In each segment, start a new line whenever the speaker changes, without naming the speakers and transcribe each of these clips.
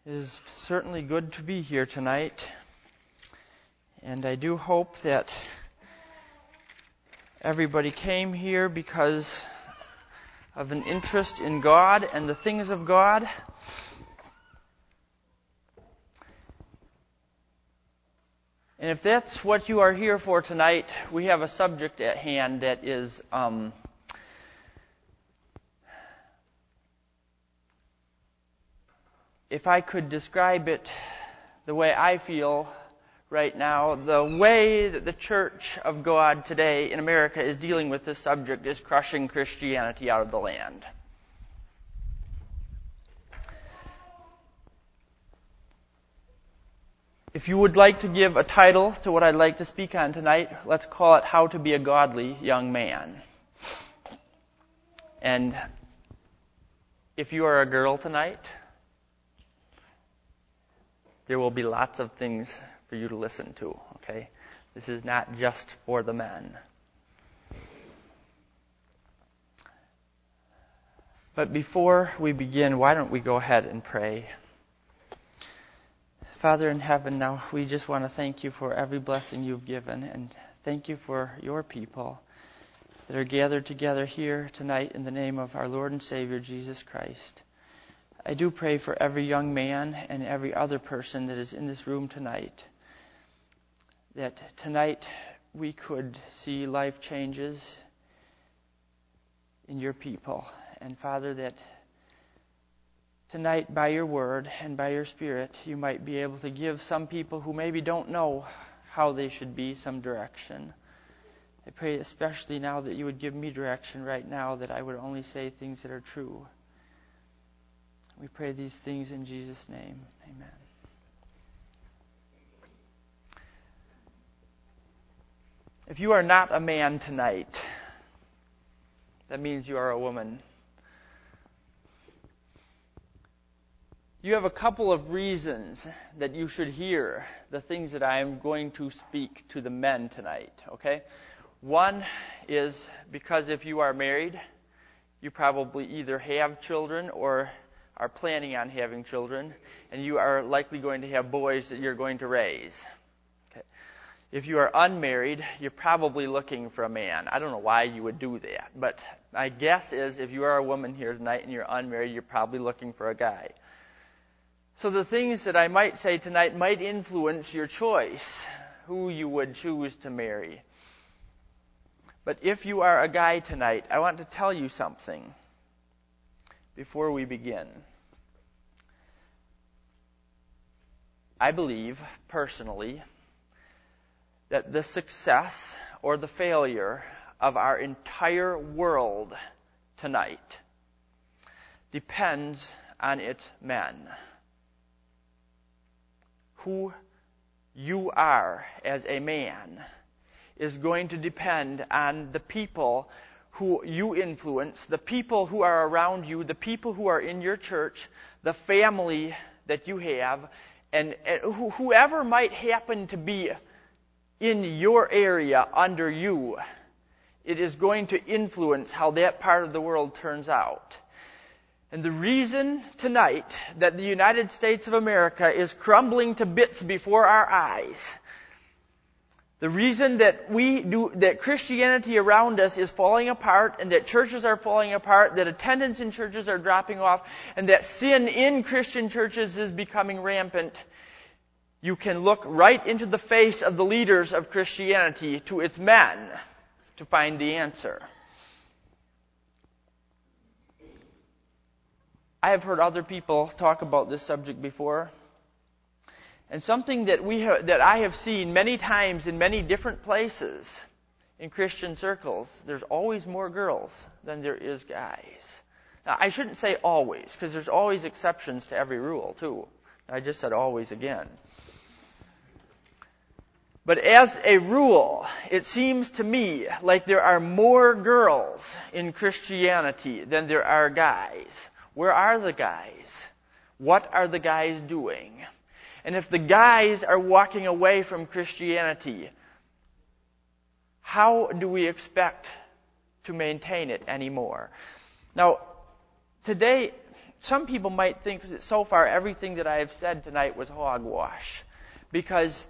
It is certainly good to be here tonight, and I do hope that everybody came here because of an interest in God and the things of God. And if that's what you are here for tonight, we have a subject at hand that is if I could describe it the way I feel right now, the way that the Church of God today in America is dealing with this subject is crushing Christianity out of the land. If you would like to give a title to what I'd like to speak on tonight, let's call it How to Be a Godly Young Man. And if you are a girl tonight, there will be lots of things for you to listen to, okay? This is not just for the men. But before we begin, why don't we go ahead and pray? Father in heaven, now we just want to thank you for every blessing you've given, and thank you for your people that are gathered together here tonight in the name of our Lord and Savior, Jesus Christ. I do pray for every young man and every other person that is in this room tonight, that tonight we could see life changes in your people. And Father, that tonight by your word and by your Spirit, you might be able to give some people who maybe don't know how they should be some direction. I pray especially now that you would give me direction right now, that I would only say things that are true. We pray these things in Jesus' name. Amen. If you are not a man tonight, that means you are a woman. You have a couple of reasons that you should hear the things that I am going to speak to the men tonight, okay? One is because if you are married, you probably either have children or are planning on having children, and you are likely going to have boys that you're going to raise. Okay. If you are unmarried, you're probably looking for a man. I don't know why you would do that, but my guess is if you are a woman here tonight and you're unmarried, you're probably looking for a guy. So the things that I might say tonight might influence your choice, who you would choose to marry. But if you are a guy tonight, I want to tell you something before we begin. I believe, personally, that the success or the failure of our entire world tonight depends on its men. Who you are as a man is going to depend on the people who you influence, the people who are around you, the people who are in your church, the family that you have, and whoever might happen to be in your area under you. It is going to influence how that part of the world turns out. And the reason tonight that the United States of America is crumbling to bits before our eyes, the reason that Christianity around us is falling apart, and that churches are falling apart, that attendance in churches are dropping off, and that sin in Christian churches is becoming rampant, you can look right into the face of the leaders of Christianity, to its men, to find the answer. I have heard other people talk about this subject before. And something that I have seen many times in many different places in Christian circles, there's always more girls than there is guys. Now, I shouldn't say always, because there's always exceptions to every rule, too. I just said always again. But as a rule, it seems to me like there are more girls in Christianity than there are guys. Where are the guys? What are the guys doing? And if the guys are walking away from Christianity, how do we expect to maintain it anymore? Now, today, some people might think that so far everything that I have said tonight was hogwash, because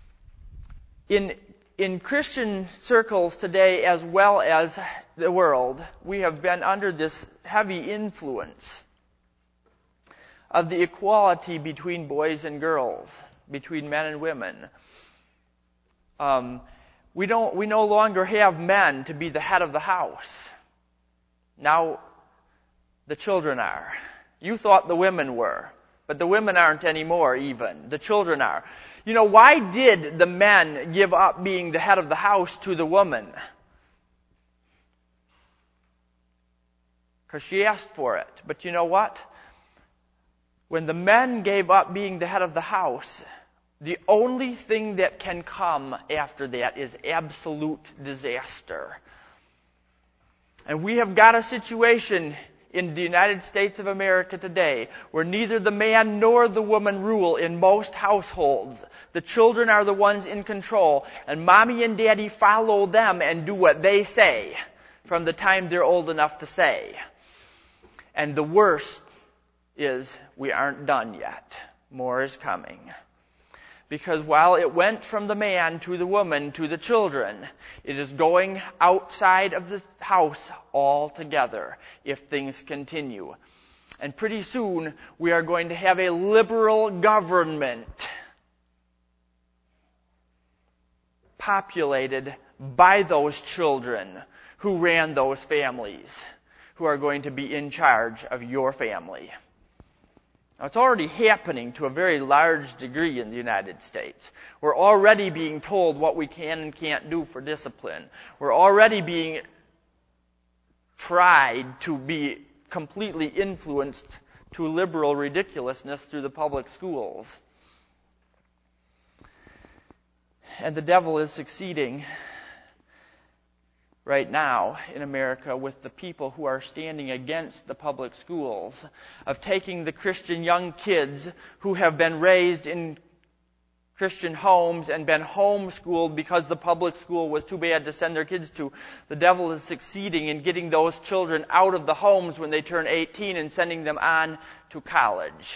in Christian circles today, as well as the world, we have been under this heavy influence of the equality between boys and girls, between men and women. We no longer have men to be the head of the house. Now the children are. You thought the women were, but the women aren't anymore even. The children are. You know, why did the men give up being the head of the house to the woman? Because she asked for it. But you know what? When the men gave up being the head of the house, the only thing that can come after that is absolute disaster. And we have got a situation in the United States of America today where neither the man nor the woman rule in most households. The children are the ones in control, and mommy and daddy follow them and do what they say from the time they're old enough to say. And the worst is we aren't done yet. More is coming. Because while it went from the man to the woman to the children, it is going outside of the house altogether if things continue. And pretty soon we are going to have a liberal government populated by those children who ran those families, who are going to be in charge of your family. Now, it's already happening to a very large degree in the United States. We're already being told what we can and can't do for discipline. We're already being tried to be completely influenced to liberal ridiculousness through the public schools. And the devil is succeeding right now in America with the people who are standing against the public schools, of taking the Christian young kids who have been raised in Christian homes and been homeschooled because the public school was too bad to send their kids to. The devil is succeeding in getting those children out of the homes when they turn 18 and sending them on to college.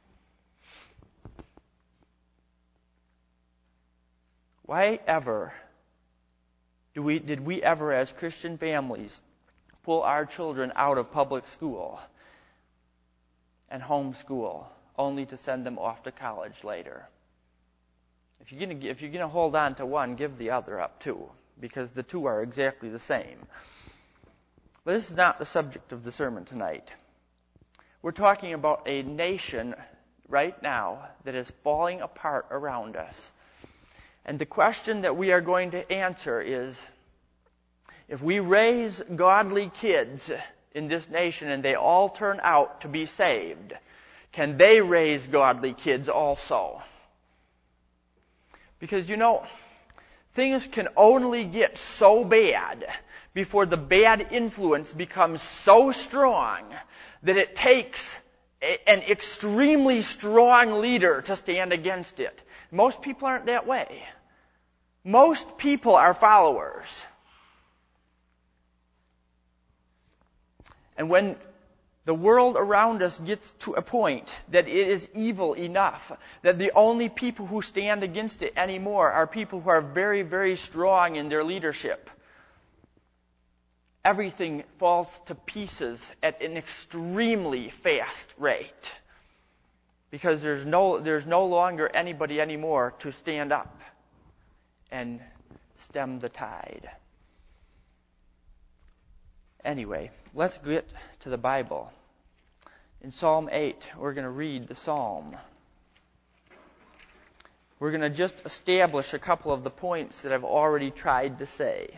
Why ever did we ever, as Christian families, pull our children out of public school and homeschool only to send them off to college later? If you're going to hold on to one, give the other up too, because the two are exactly the same. But this is not the subject of the sermon tonight. We're talking about a nation right now that is falling apart around us. And the question that we are going to answer is, if we raise godly kids in this nation and they all turn out to be saved, can they raise godly kids also? Because, you know, things can only get so bad before the bad influence becomes so strong that it takes an extremely strong leader to stand against it. Most people aren't that way. Most people are followers. And when the world around us gets to a point that it is evil enough that the only people who stand against it anymore are people who are very, very strong in their leadership, everything falls to pieces at an extremely fast rate. Because there's no longer anybody anymore to stand up and stem the tide. Anyway, let's get to the Bible. In Psalm 8, we're going to read the psalm. We're going to just establish a couple of the points that I've already tried to say.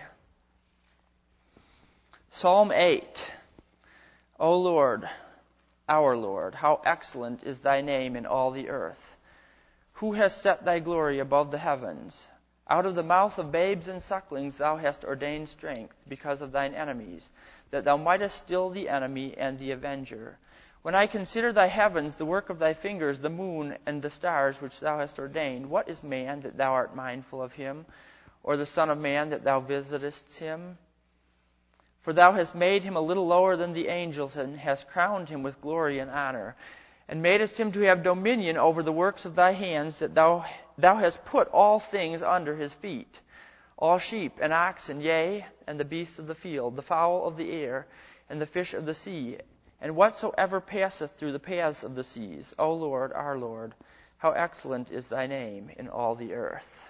Psalm 8. O Lord, our Lord, how excellent is thy name in all the earth. Who has set thy glory above the heavens? Out of the mouth of babes and sucklings thou hast ordained strength because of thine enemies, that thou mightest still the enemy and the avenger. When I consider thy heavens, the work of thy fingers, the moon and the stars which thou hast ordained, what is man that thou art mindful of him, or the son of man that thou visitest him? For thou hast made him a little lower than the angels, and hast crowned him with glory and honor, and madest him to have dominion over the works of thy hands, that thou hast put all things under his feet, all sheep and oxen, yea, and the beasts of the field, the fowl of the air, and the fish of the sea, and whatsoever passeth through the paths of the seas. O Lord, our Lord, how excellent is thy name in all the earth.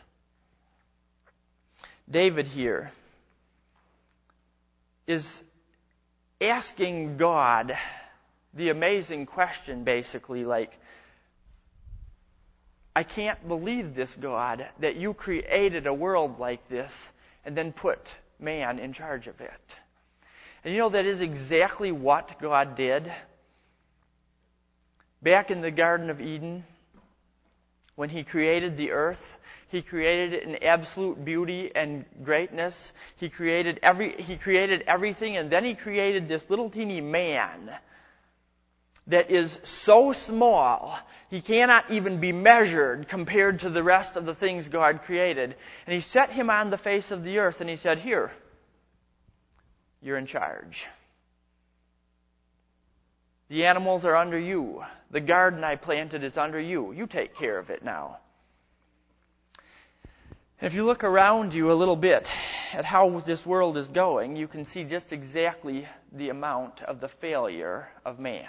David here is asking God the amazing question, basically, like, I can't believe this, God, that you created a world like this and then put man in charge of it. And you know, that is exactly what God did. Back in the Garden of Eden, when he created the earth, he created it in absolute beauty and greatness. He created everything, and then he created this little teeny man that is so small, he cannot even be measured compared to the rest of the things God created. And he set him on the face of the earth, and he said, here, you're in charge. The animals are under you. The garden I planted is under you. You take care of it now. And if you look around you a little bit at how this world is going, you can see just exactly the amount of the failure of man.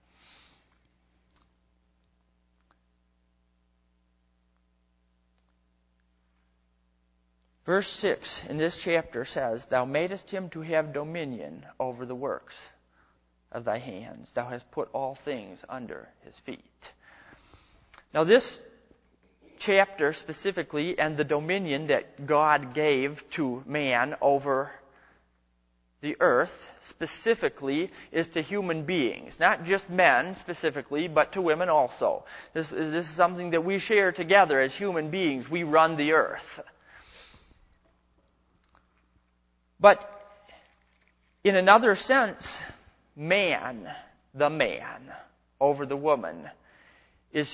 Verse 6 in this chapter says, Thou madest him to have dominion over the works of thy hands. Thou hast put all things under his feet. Now this chapter specifically, and the dominion that God gave to man over the earth specifically, is to human beings. Not just men specifically, but to women also. This is something that we share together as human beings. We run the earth. But in another sense, man, the man over the woman, is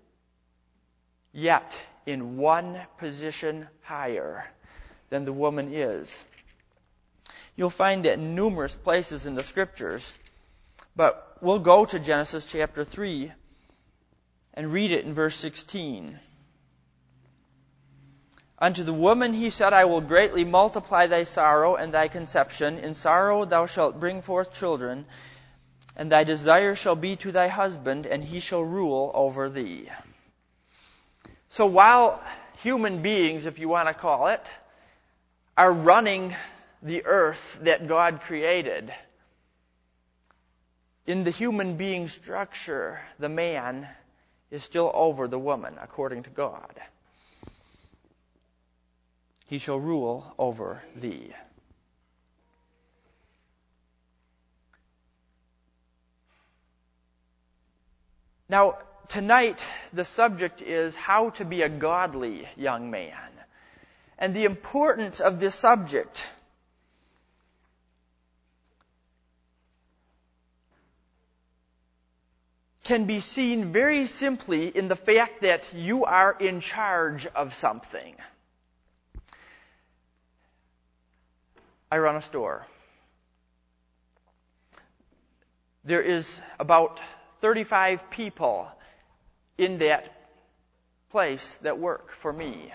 yet in one position higher than the woman is. You'll find it in numerous places in the Scriptures, but we'll go to Genesis chapter 3 and read it in verse 16. Unto the woman he said, I will greatly multiply thy sorrow and thy conception. In sorrow thou shalt bring forth children, and thy desire shall be to thy husband, and he shall rule over thee. So while human beings, if you want to call it, are running the earth that God created, in the human being structure, the man is still over the woman, according to God. He shall rule over thee. Now, tonight, the subject is how to be a godly young man. And the importance of this subject can be seen very simply in the fact that you are in charge of something. I run a store. There is about 35 people in that place that work for me.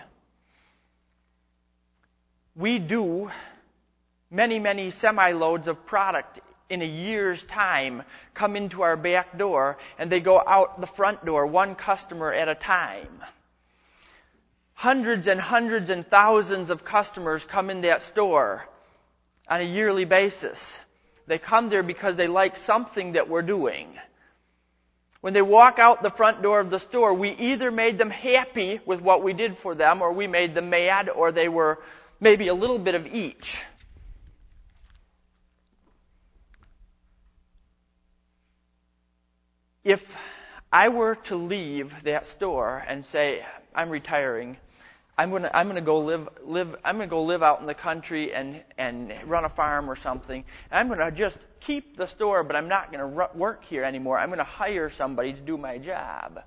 We do many semi-loads of product in a year's time come into our back door, and they go out the front door, one customer at a time. Hundreds and thousands of customers come in that store on a yearly basis. They come there because they like something that we're doing. When they walk out the front door of the store, we either made them happy with what we did for them, or we made them mad, or they were maybe a little bit of each. If I were to leave that store and say, I'm retiring, I'm going to go live out in the country and run a farm or something, and I'm going to just keep the store, but I'm not going to work here anymore. I'm going to hire somebody to do my job.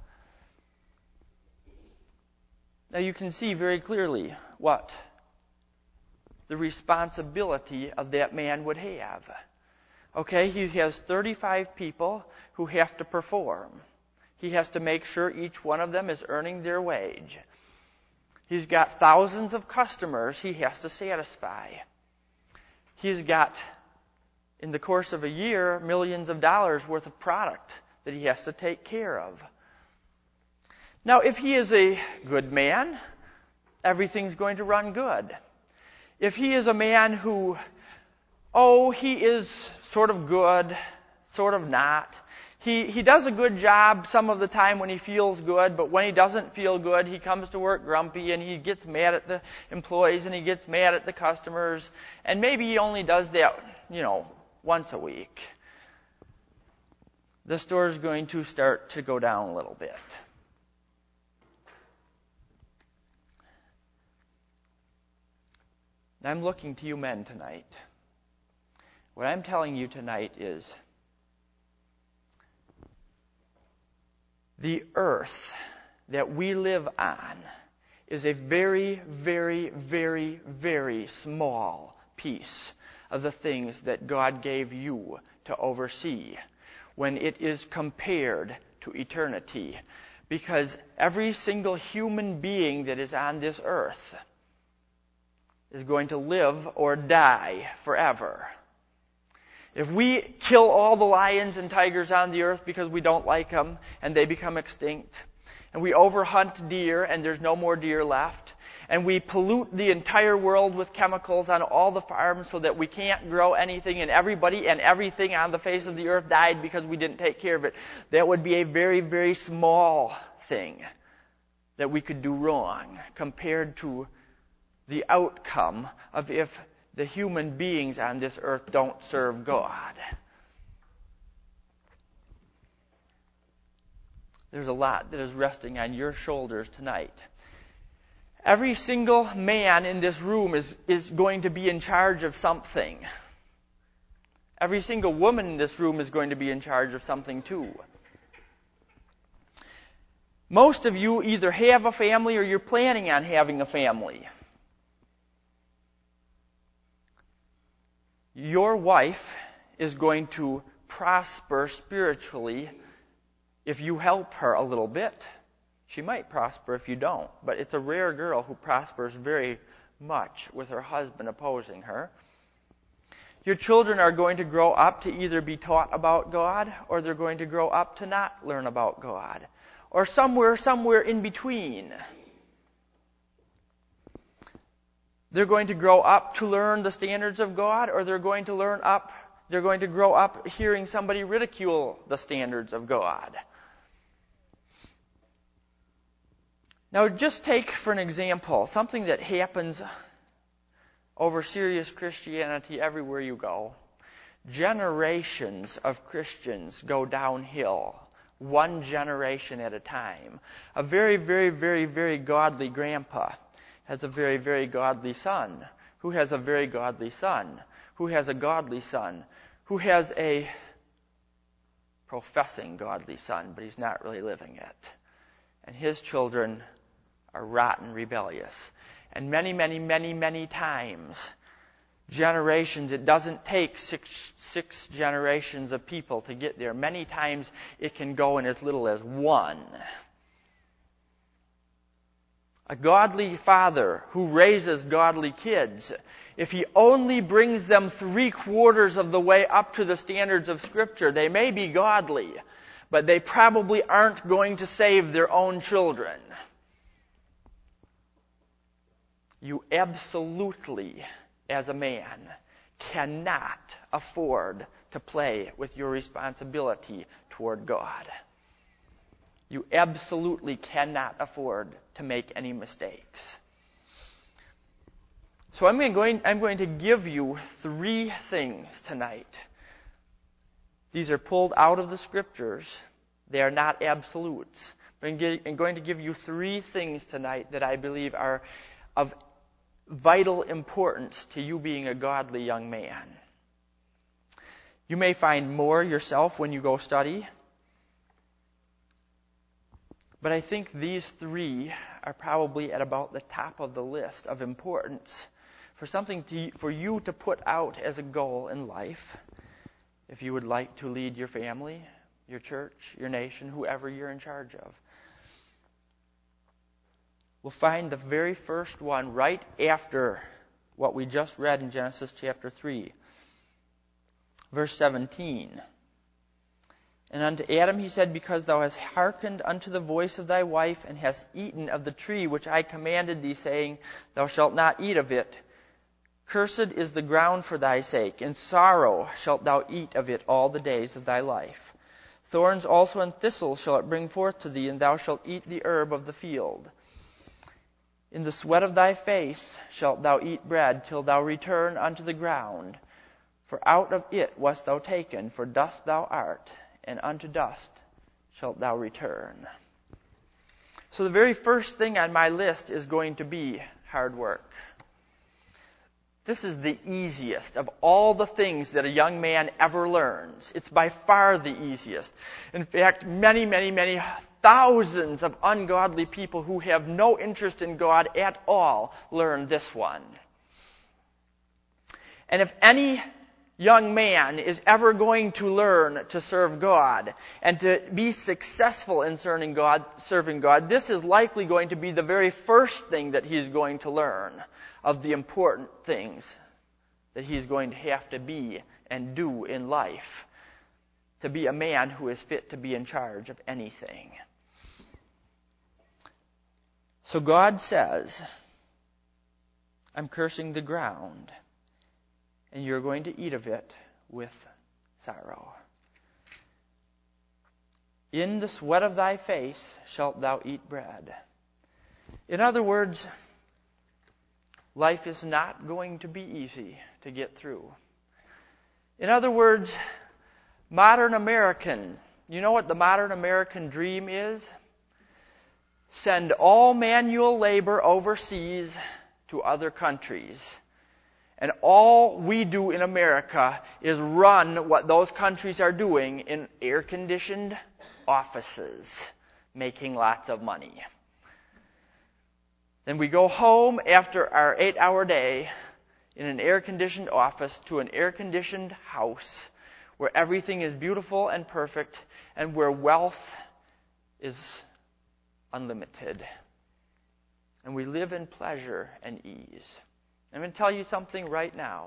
Now you can see very clearly what the responsibility of that man would have. Okay, he has 35 people who have to perform. He has to make sure each one of them is earning their wage. He's got thousands of customers he has to satisfy. He's got, in the course of a year, millions of dollars worth of product that he has to take care of. Now, if he is a good man, everything's going to run good. If he is a man who, he is sort of good, sort of not. He does a good job some of the time when he feels good, but when he doesn't feel good, he comes to work grumpy and he gets mad at the employees and he gets mad at the customers. And maybe he only does that, once a week. The store is going to start to go down a little bit. I'm looking to you men tonight. What I'm telling you tonight is the earth that we live on is a very, very, very, very small piece of the things that God gave you to oversee when it is compared to eternity. Because every single human being that is on this earth is going to live or die forever. If we kill all the lions and tigers on the earth because we don't like them and they become extinct, and we overhunt deer and there's no more deer left, and we pollute the entire world with chemicals on all the farms so that we can't grow anything, and everybody and everything on the face of the earth died because we didn't take care of it, that would be a very, very small thing that we could do wrong compared to the outcome of if the human beings on this earth don't serve God. There's a lot that is resting on your shoulders tonight. Every single man in this room is going to be in charge of something. Every single woman in this room is going to be in charge of something too. Most of you either have a family or you're planning on having a family. Your wife is going to prosper spiritually if you help her a little bit. She might prosper if you don't, but it's a rare girl who prospers very much with her husband opposing her. Your children are going to grow up to either be taught about God or they're going to grow up to not learn about God, or somewhere in between. They're going to grow up to learn the standards of God, or they're going to grow up hearing somebody ridicule the standards of God. Now, just take for an example something that happens over serious Christianity everywhere you go. Generations of Christians go downhill, one generation at a time. A very, very, very, very godly grandpa has a very, very godly son, who has a very godly son, who has a godly son, who has a professing godly son, but he's not really living it. And his children are rotten rebellious. And many, many, many, many times, generations, it doesn't take six generations of people to get there. Many times it can go in as little as one. A godly father who raises godly kids, if he only brings them 3/4 of the way up to the standards of Scripture, they may be godly, but they probably aren't going to save their own children. You absolutely, as a man, cannot afford to play with your responsibility toward God. You absolutely cannot afford to make any mistakes. So I'm going to give you 3 things tonight. These are pulled out of the Scriptures. They are not absolutes. I'm going to give you 3 things tonight that I believe are of vital importance to you being a godly young man. You may find more yourself when you go study. But I think these 3 are probably at about the top of the list of importance for you to put out as a goal in life, if you would like to lead your family, your church, your nation, whoever you're in charge of. We'll find the very first one right after what we just read in Genesis chapter 3. Verse 17. And unto Adam he said, because thou hast hearkened unto the voice of thy wife, and hast eaten of the tree which I commanded thee, saying, thou shalt not eat of it, cursed is the ground for thy sake, in sorrow shalt thou eat of it all the days of thy life. Thorns also and thistles shall it bring forth to thee, and thou shalt eat the herb of the field. In the sweat of thy face shalt thou eat bread, till thou return unto the ground. For out of it wast thou taken, for dust thou art, and unto dust shalt thou return. So the very first thing on my list is going to be hard work. This is the easiest of all the things that a young man ever learns. It's by far the easiest. In fact, many, many, many thousands of ungodly people who have no interest in God at all learn this one. And if any young man is ever going to learn to serve God and to be successful in serving God, this is likely going to be the very first thing that he's going to learn of the important things that he's going to have to be and do in life to be a man who is fit to be in charge of anything. So God says, I'm cursing the ground, and you're going to eat of it with sorrow. In the sweat of thy face shalt thou eat bread. In other words, life is not going to be easy to get through. In other words, modern American, you know what the modern American dream is? Send all manual labor overseas to other countries. And all we do in America is run what those countries are doing in air-conditioned offices, making lots of money. Then we go home after our 8-hour day in an air-conditioned office to an air-conditioned house where everything is beautiful and perfect and where wealth is unlimited. And we live in pleasure and ease. I'm going to tell you something right now.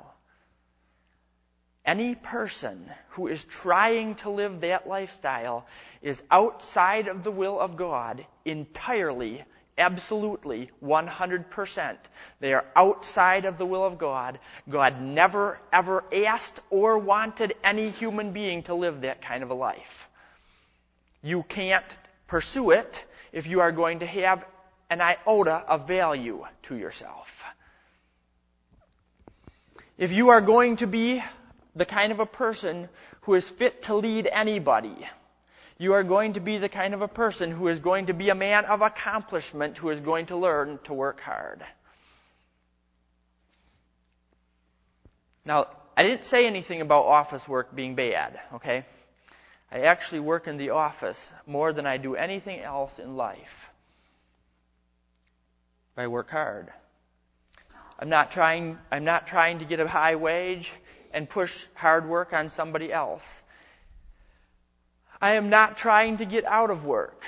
Any person who is trying to live that lifestyle is outside of the will of God entirely, absolutely, 100%. They are outside of the will of God. God never, ever asked or wanted any human being to live that kind of a life. You can't pursue it if you are going to have an iota of value to yourself. If you are going to be the kind of a person who is fit to lead anybody, you are going to be the kind of a person who is going to be a man of accomplishment, who is going to learn to work hard. Now, I didn't say anything about office work being bad, okay? I actually work in the office more than I do anything else in life. I work hard. I'm not trying to get a high wage and push hard work on somebody else. I am not trying to get out of work.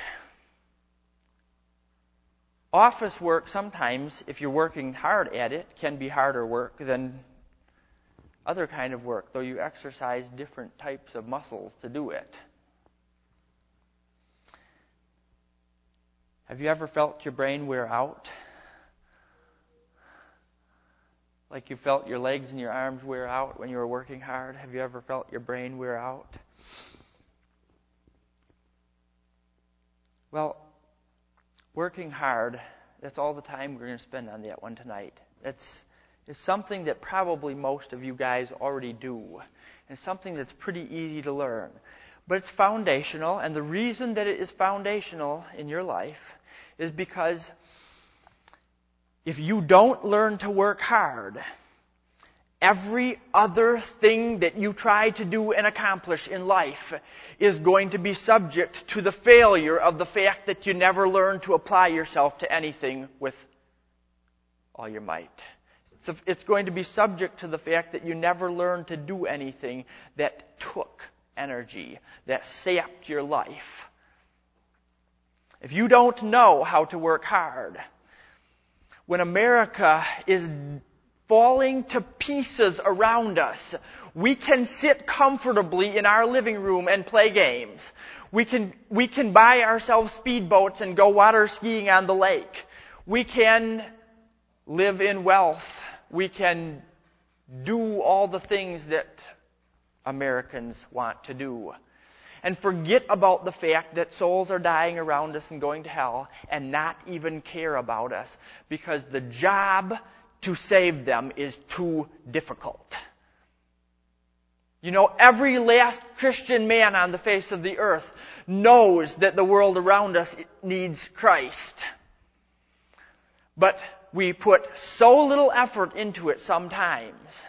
Office work sometimes, if you're working hard at it, can be harder work than other kind of work, though you exercise different types of muscles to do it. Have you ever felt your brain wear out? Like you felt your legs and your arms wear out when you were working hard? Have you ever felt your brain wear out? Well, working hard, that's all the time we're going to spend on that one tonight. It's something that probably most of you guys already do. And something that's pretty easy to learn. But it's foundational, and the reason that it is foundational in your life is because if you don't learn to work hard, every other thing that you try to do and accomplish in life is going to be subject to the failure of the fact that you never learn to apply yourself to anything with all your might. It's going to be subject to the fact that you never learned to do anything that took energy, that sapped your life. If you don't know how to work hard, when America is falling to pieces around us, we can sit comfortably in our living room and play games. We can buy ourselves speedboats and go water skiing on the lake. We can live in wealth. We can do all the things that Americans want to do. And forget about the fact that souls are dying around us and going to hell and not even care about us because the job to save them is too difficult. You know, every last Christian man on the face of the earth knows that the world around us needs Christ. But we put so little effort into it sometimes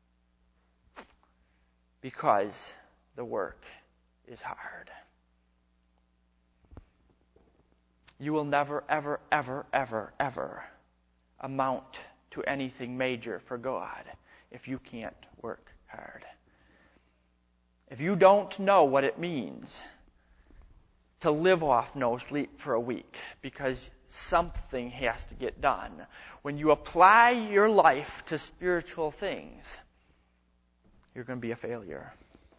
because the work is hard. You will never, ever, ever, ever, ever amount to anything major for God if you can't work hard. If you don't know what it means to live off no sleep for a week because something has to get done, when you apply your life to spiritual things, you're going to be a failure.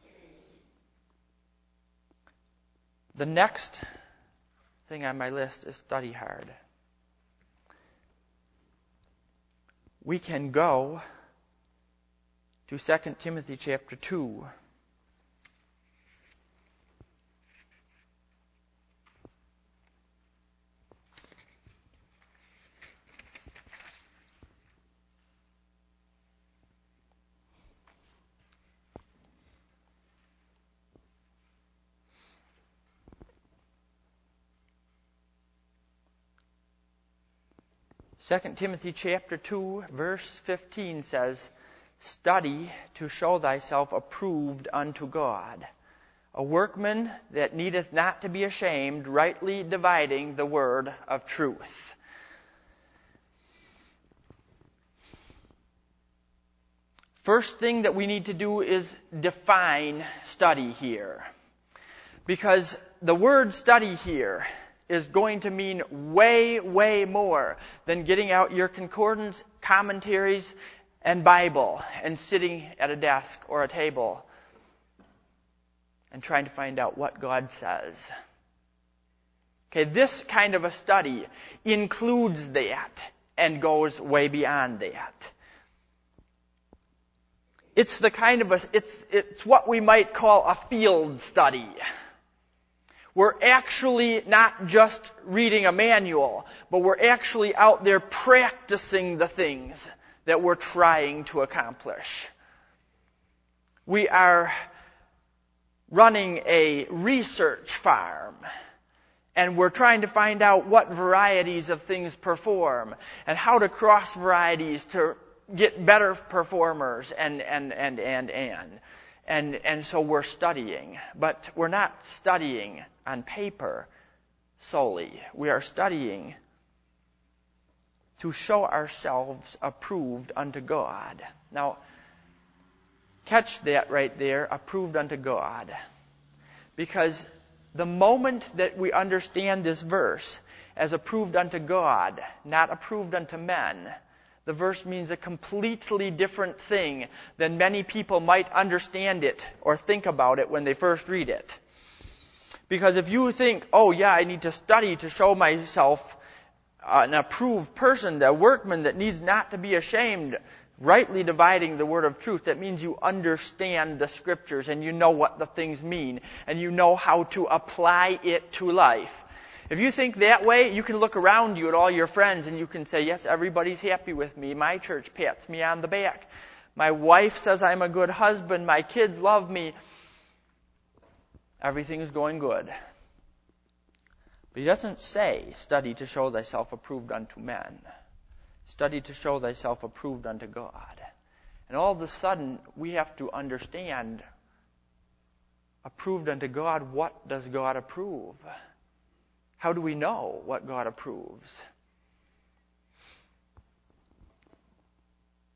The next thing on my list is study hard. We can go to 2 Timothy chapter 2. Second Timothy chapter 2, verse 15 says, "Study to show thyself approved unto God, a workman that needeth not to be ashamed, rightly dividing the word of truth." First thing that we need to do is define study here. Because the word study here is going to mean way, way more than getting out your concordance, commentaries, and Bible and sitting at a desk or a table and trying to find out what God says. Okay, this kind of a study includes that and goes way beyond that. It's the kind of it's what we might call a field study. We're actually not just reading a manual, but we're actually out there practicing the things that we're trying to accomplish. We are running a research farm, and we're trying to find out what varieties of things perform and how to cross varieties to get better performers and so we're studying, but we're not studying on paper solely. We are studying to show ourselves approved unto God. Now, catch that right there, approved unto God. Because the moment that we understand this verse as approved unto God, not approved unto men, the verse means a completely different thing than many people might understand it or think about it when they first read it. Because if you think, oh yeah, I need to study to show myself an approved person, a workman that needs not to be ashamed, rightly dividing the word of truth, that means you understand the scriptures and you know what the things mean and you know how to apply it to life. If you think that way, you can look around you at all your friends and you can say, yes, everybody's happy with me. My church pats me on the back. My wife says I'm a good husband. My kids love me. Everything is going good. But he doesn't say, study to show thyself approved unto men. Study to show thyself approved unto God. And all of a sudden, we have to understand, approved unto God, what does God approve? How do we know what God approves?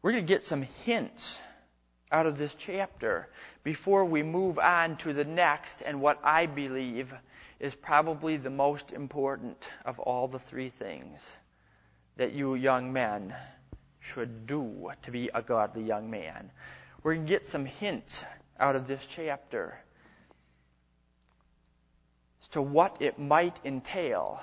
we're going to get some hints out of this chapter before we move on to the next and what I believe is probably the most important of all the three things that you young men should do to be a godly young man. We're going to get some hints out of this chapter as to what it might entail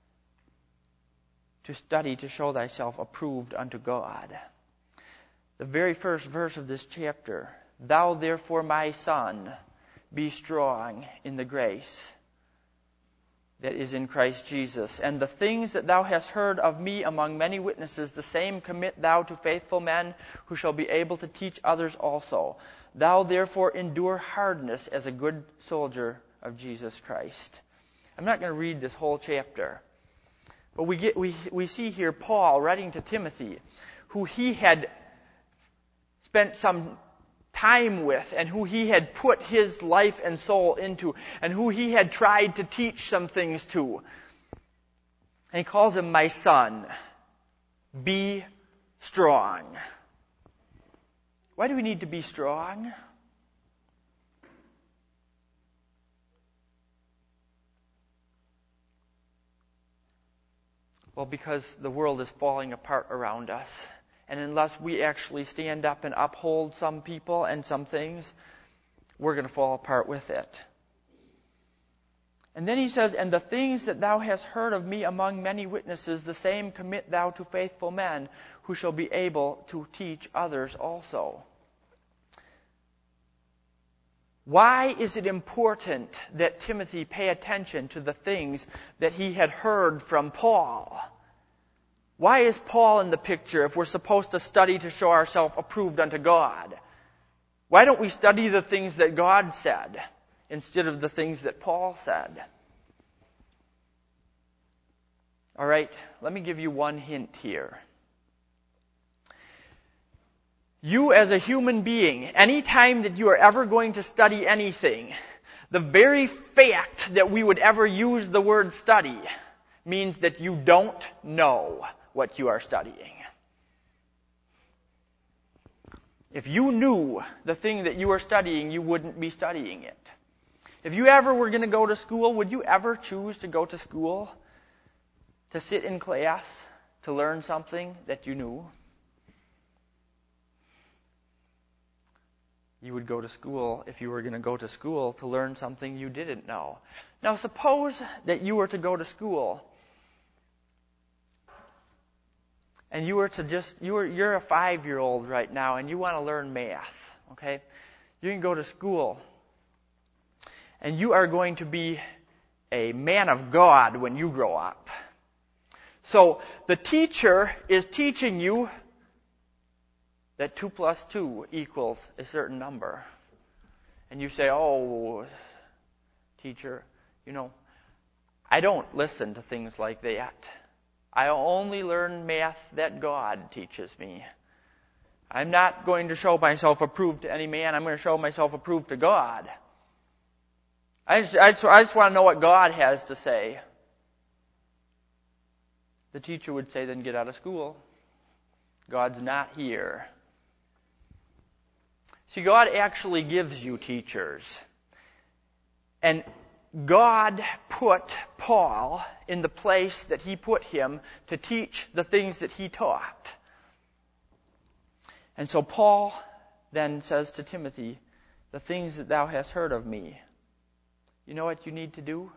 to study to show thyself approved unto God. The very first verse of this chapter, thou therefore, my son, be strong in the grace that is in Christ Jesus. And the things that thou hast heard of me among many witnesses, the same commit thou to faithful men who shall be able to teach others also. Thou therefore endure hardness as a good soldier of Jesus Christ. I'm not going to read this whole chapter, but we see here Paul writing to Timothy, who he had spent some time with and who he had put his life and soul into and who he had tried to teach some things to. And he calls him my son. Be strong. Why do we need to be strong? Well, because the world is falling apart around us. And unless we actually stand up and uphold some people and some things, we're going to fall apart with it. And then he says, and the things that thou hast heard of me among many witnesses, the same commit thou to faithful men who shall be able to teach others also. Why is it important that Timothy pay attention to the things that he had heard from Paul? Why is Paul in the picture if we're supposed to study to show ourselves approved unto God? Why don't we study the things that God said instead of the things that Paul said? All right, let me give you one hint here. You as a human being, any time that you are ever going to study anything, the very fact that we would ever use the word study means that you don't know what you are studying. If you knew the thing that you are studying, you wouldn't be studying it. If you ever were going to go to school, would you ever choose to go to school to sit in class to learn something that you knew? You would go to school if you were going to go to school to learn something you didn't know. Now suppose that you were to go to school and you were to you're a 5-year-old right now and you want to learn math, okay? You can go to school and you are going to be a man of God when you grow up. So the teacher is teaching you that 2 plus 2 equals a certain number. And you say, oh, teacher, I don't listen to things like that. I only learn math that God teaches me. I'm not going to show myself approved to any man. I'm going to show myself approved to God. I just want to know what God has to say. The teacher would say, then get out of school. God's not here. See, God actually gives you teachers. And God put Paul in the place that he put him to teach the things that he taught. And so Paul then says to Timothy, the things that thou hast heard of me. You know what you need to do?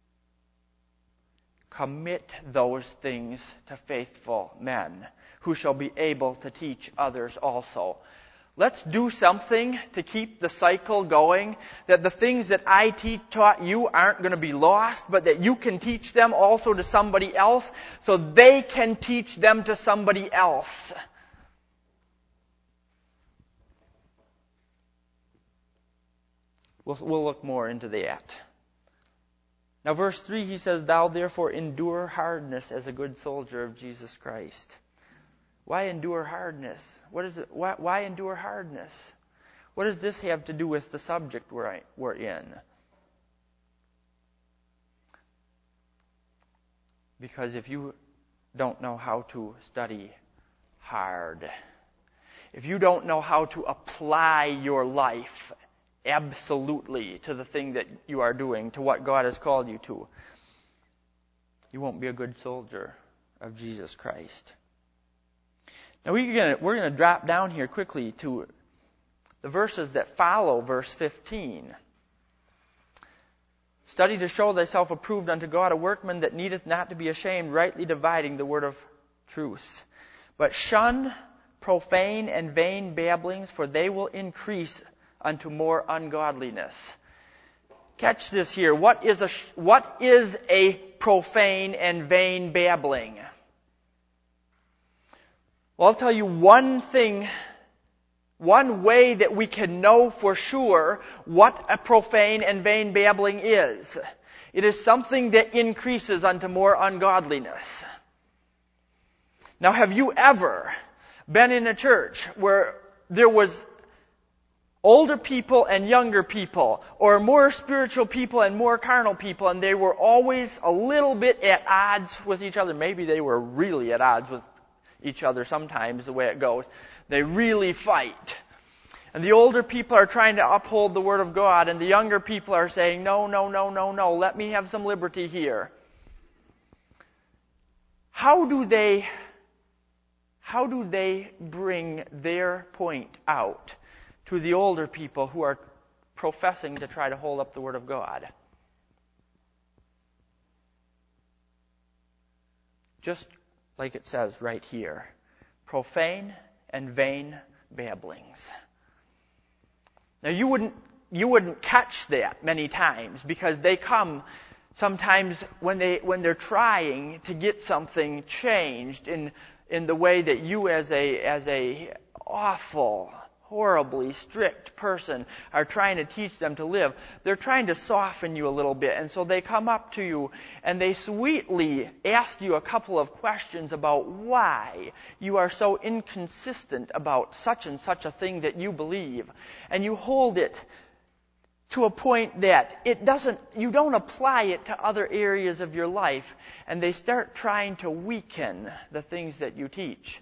Commit those things to faithful men who shall be able to teach others also. Let's do something to keep the cycle going, that the things that I taught you aren't going to be lost, but that you can teach them also to somebody else so they can teach them to somebody else. We'll look more into that. Now verse 3, he says, thou therefore endure hardness as a good soldier of Jesus Christ. Why endure hardness? What is it? Why endure hardness? What does this have to do with the subject we're in? Because if you don't know how to study hard, if you don't know how to apply your life absolutely to the thing that you are doing, to what God has called you to, you won't be a good soldier of Jesus Christ. Now we're going to drop down here quickly to the verses that follow verse 15. Study to show thyself approved unto God, a workman that needeth not to be ashamed, rightly dividing the word of truth. But shun profane and vain babblings, for they will increase unto more ungodliness. Catch this here. What is a profane and vain babbling? Well, I'll tell you one way that we can know for sure what a profane and vain babbling is. It is something that increases unto more ungodliness. Now, have you ever been in a church where there was older people and younger people, or more spiritual people and more carnal people, and they were always a little bit at odds with each other? Maybe they were really at odds with each other sometimes, the way it goes. They really fight. And the older people are trying to uphold the Word of God, and the younger people are saying, no, let me have some liberty here. How do they bring their point out to the older people who are professing to try to hold up the Word of God? Just like it says right here, profane and vain babblings. Now you wouldn't catch that many times, because they come sometimes when they're trying to get something changed in the way that you as a awful, horribly strict person are trying to teach them to live. They're trying to soften you a little bit, and so they come up to you and they sweetly ask you a couple of questions about why you are so inconsistent about such and such a thing that you believe. And you hold it to a point that you don't apply it to other areas of your life, and they start trying to weaken the things that you teach.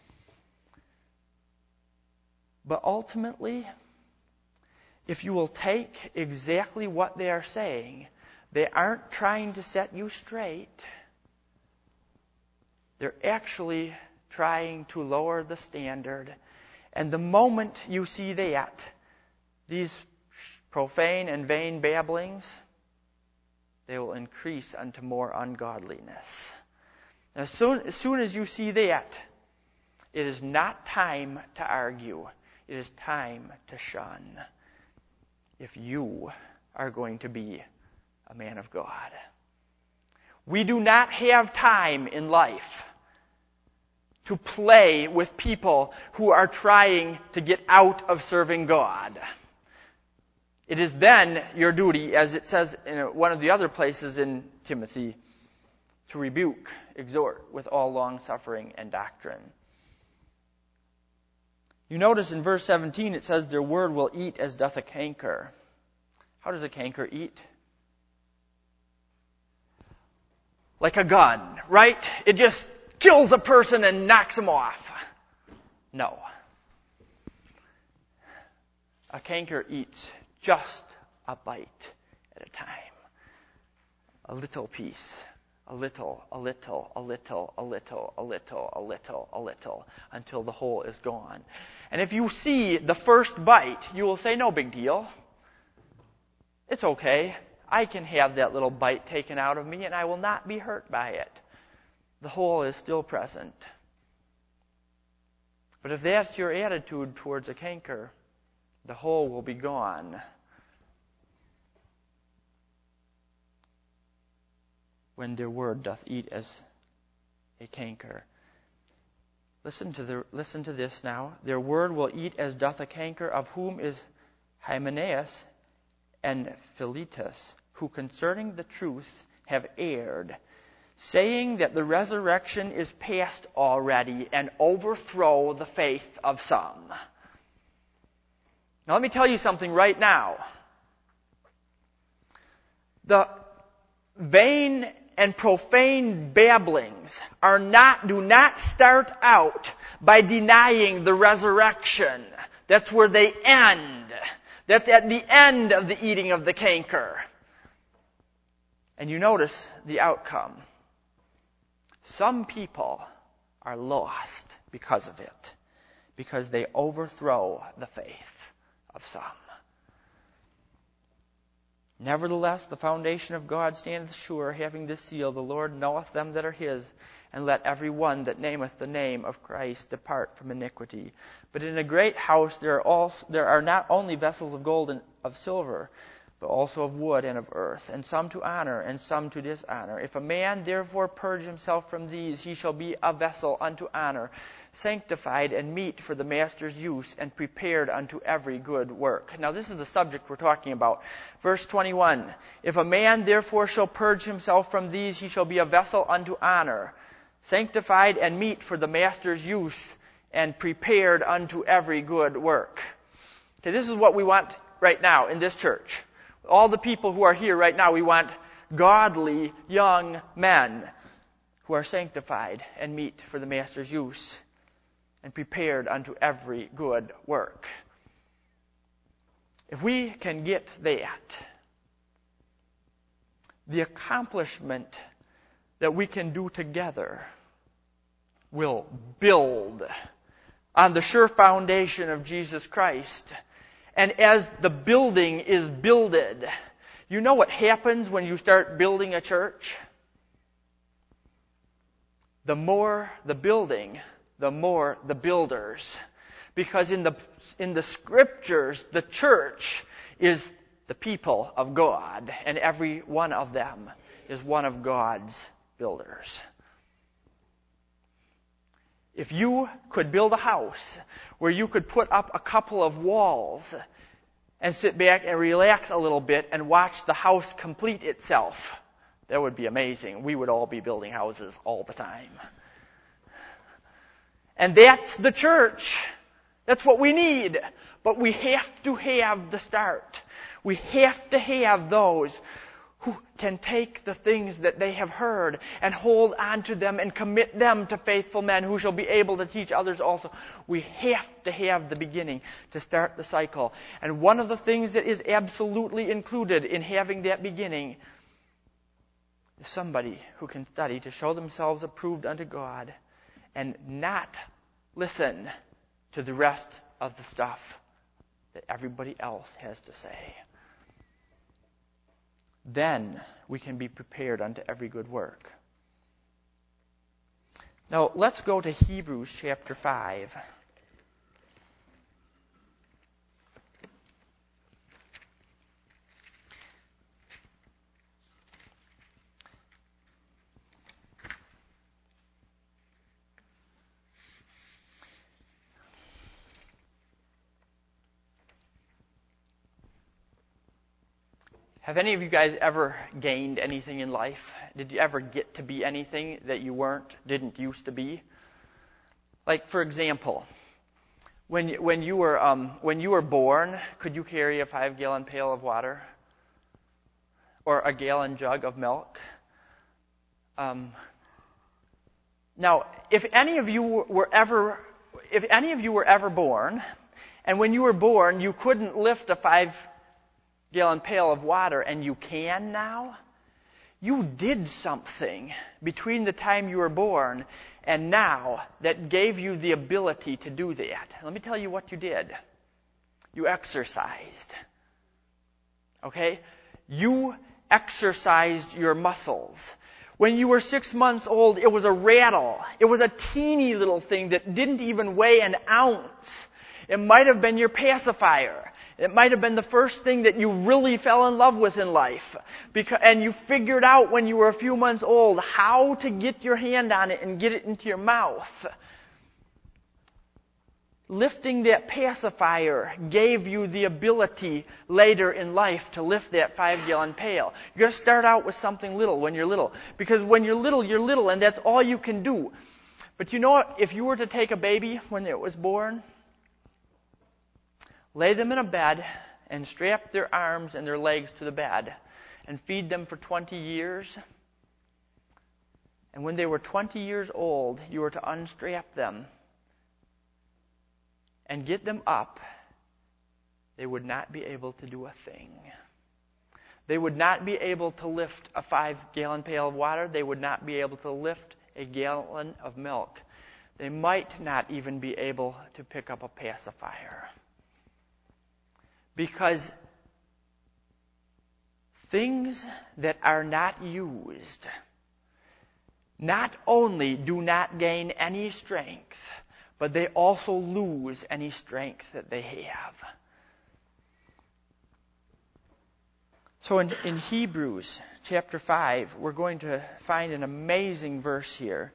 But ultimately, if you will take exactly what they are saying, they aren't trying to set you straight. They're actually trying to lower the standard. And the moment you see that, these profane and vain babblings, they will increase unto more ungodliness. As soon as you see that, it is not time to argue. It is time to shun, if you are going to be a man of God. We do not have time in life to play with people who are trying to get out of serving God. It is then your duty, as it says in one of the other places in Timothy, to rebuke, exhort with all long-suffering and doctrine. You notice in verse 17 it says, their word will eat as doth a canker. How does a canker eat? Like a gun, right? It just kills a person and knocks him off. No. A canker eats just a bite at a time. A little piece. A little, until the whole is gone. And if you see the first bite, you will say, no big deal. It's okay. I can have that little bite taken out of me, and I will not be hurt by it. The whole is still present. But if that's your attitude towards a canker, the whole will be gone. When their word doth eat as a canker. Listen to this now. Their word will eat as doth a canker, of whom is Hymenaeus and Philetus, who concerning the truth have erred, saying that the resurrection is past already, and overthrow the faith of some. Now let me tell you something right now. The vain and profane babblings do not start out by denying the resurrection. That's where they end. That's at the end of the eating of the canker. And you notice the outcome. Some people are lost because of it, because they overthrow the faith of some. Nevertheless, the foundation of God standeth sure, having this seal, the Lord knoweth them that are his, and let every one that nameth the name of Christ depart from iniquity. But in a great house there are not only vessels of gold and of silver, but also of wood and of earth, and some to honor, and some to dishonor. If a man therefore purge himself from these, he shall be a vessel unto honor, sanctified and meet for the master's use, and prepared unto every good work. Now this is the subject we're talking about. Verse 21, if a man therefore shall purge himself from these, he shall be a vessel unto honor, sanctified and meet for the master's use, and prepared unto every good work. Okay, this is what we want right now in this church. All the people who are here right now, we want godly young men who are sanctified and meet for the master's use and prepared unto every good work. If we can get that, the accomplishment that we can do together will build on the sure foundation of Jesus Christ. And as the building is builded, you know what happens when you start building a church? The more the building, the more the builders. Because in the scriptures, the church is the people of God, and every one of them is one of God's builders. If you could build a house where you could put up a couple of walls and sit back and relax a little bit and watch the house complete itself, that would be amazing. We would all be building houses all the time. And that's the church. That's what we need. But we have to have the start. We have to have those who can take the things that they have heard and hold on to them and commit them to faithful men who shall be able to teach others also. We have to have the beginning to start the cycle. And one of the things that is absolutely included in having that beginning is somebody who can study to show themselves approved unto God and not listen to the rest of the stuff that everybody else has to say. Then we can be prepared unto every good work. Now, let's go to Hebrews chapter 5. Have any of you guys ever gained anything in life? Did you ever get to be anything that you didn't used to be? Like, for example, when you were born, could you carry a 5-gallon pail of water or a gallon jug of milk? Now, if any of you were ever born, and when you were born you couldn't lift a 5-gallon pail of water, and you can now, you did something between the time you were born and now that gave you the ability to do that. Let me tell you what you did. You exercised. Okay? You exercised your muscles. When you were 6 months old, it was a rattle. It was a teeny little thing that didn't even weigh an ounce. It might have been your pacifier. It might have been the first thing that you really fell in love with in life. And you figured out when you were a few months old how to get your hand on it and get it into your mouth. Lifting that pacifier gave you the ability later in life to lift that 5-gallon pail. You got to start out with something little when you're little. Because when you're little, and that's all you can do. But you know what? If you were to take a baby when it was born, lay them in a bed and strap their arms and their legs to the bed and feed them for 20 years. And when they were 20 years old, you were to unstrap them and get them up, they would not be able to do a thing. They would not be able to lift a 5-gallon pail of water. They would not be able to lift a gallon of milk. They might not even be able to pick up a pacifier. Because things that are not used not only do not gain any strength, but they also lose any strength that they have. So in Hebrews chapter 5, we're going to find an amazing verse here.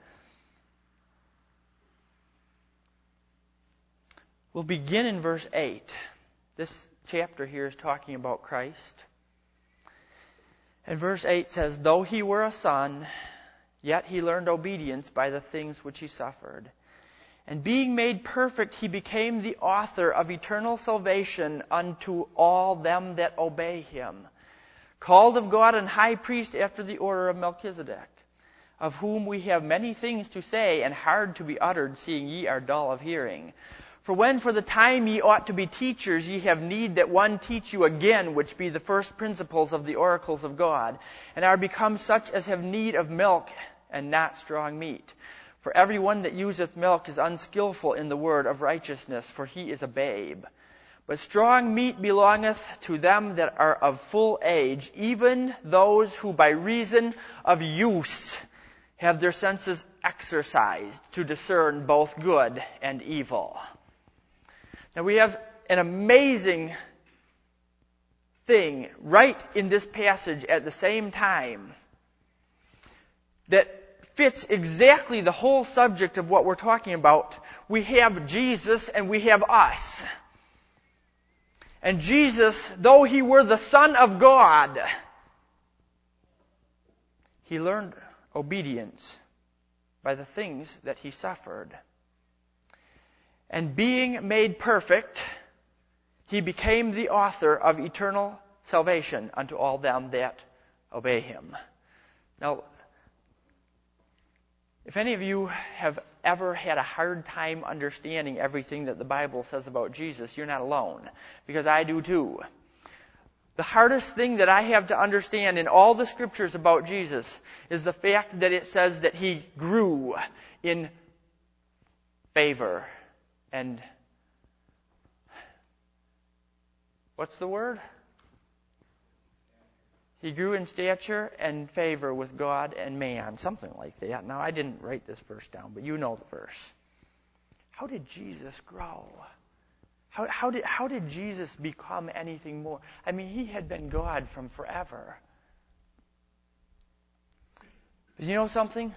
We'll begin in verse 8. This chapter here is talking about Christ. And verse 8 says, "Though he were a son, yet he learned obedience by the things which he suffered. And being made perfect, he became the author of eternal salvation unto all them that obey him. Called of God and high priest after the order of Melchizedek, of whom we have many things to say and hard to be uttered, seeing ye are dull of hearing. For when for the time ye ought to be teachers, ye have need that one teach you again, which be the first principles of the oracles of God, and are become such as have need of milk and not strong meat. For every one that useth milk is unskillful in the word of righteousness, for he is a babe. But strong meat belongeth to them that are of full age, even those who by reason of use have their senses exercised to discern both good and evil." Now we have an amazing thing right in this passage at the same time that fits exactly the whole subject of what we're talking about. We have Jesus and we have us. And Jesus, though he were the Son of God, he learned obedience by the things that he suffered. And being made perfect, he became the author of eternal salvation unto all them that obey him. Now, if any of you have ever had a hard time understanding everything that the Bible says about Jesus, you're not alone, because I do too. The hardest thing that I have to understand in all the scriptures about Jesus is the fact that it says that he grew in favor and what's the word? He grew in stature and favor with God and man, something like that. Now, I didn't write this verse down, but you know the verse. How did Jesus grow? How did Jesus become anything more? I mean, he had been God from forever. But you know something?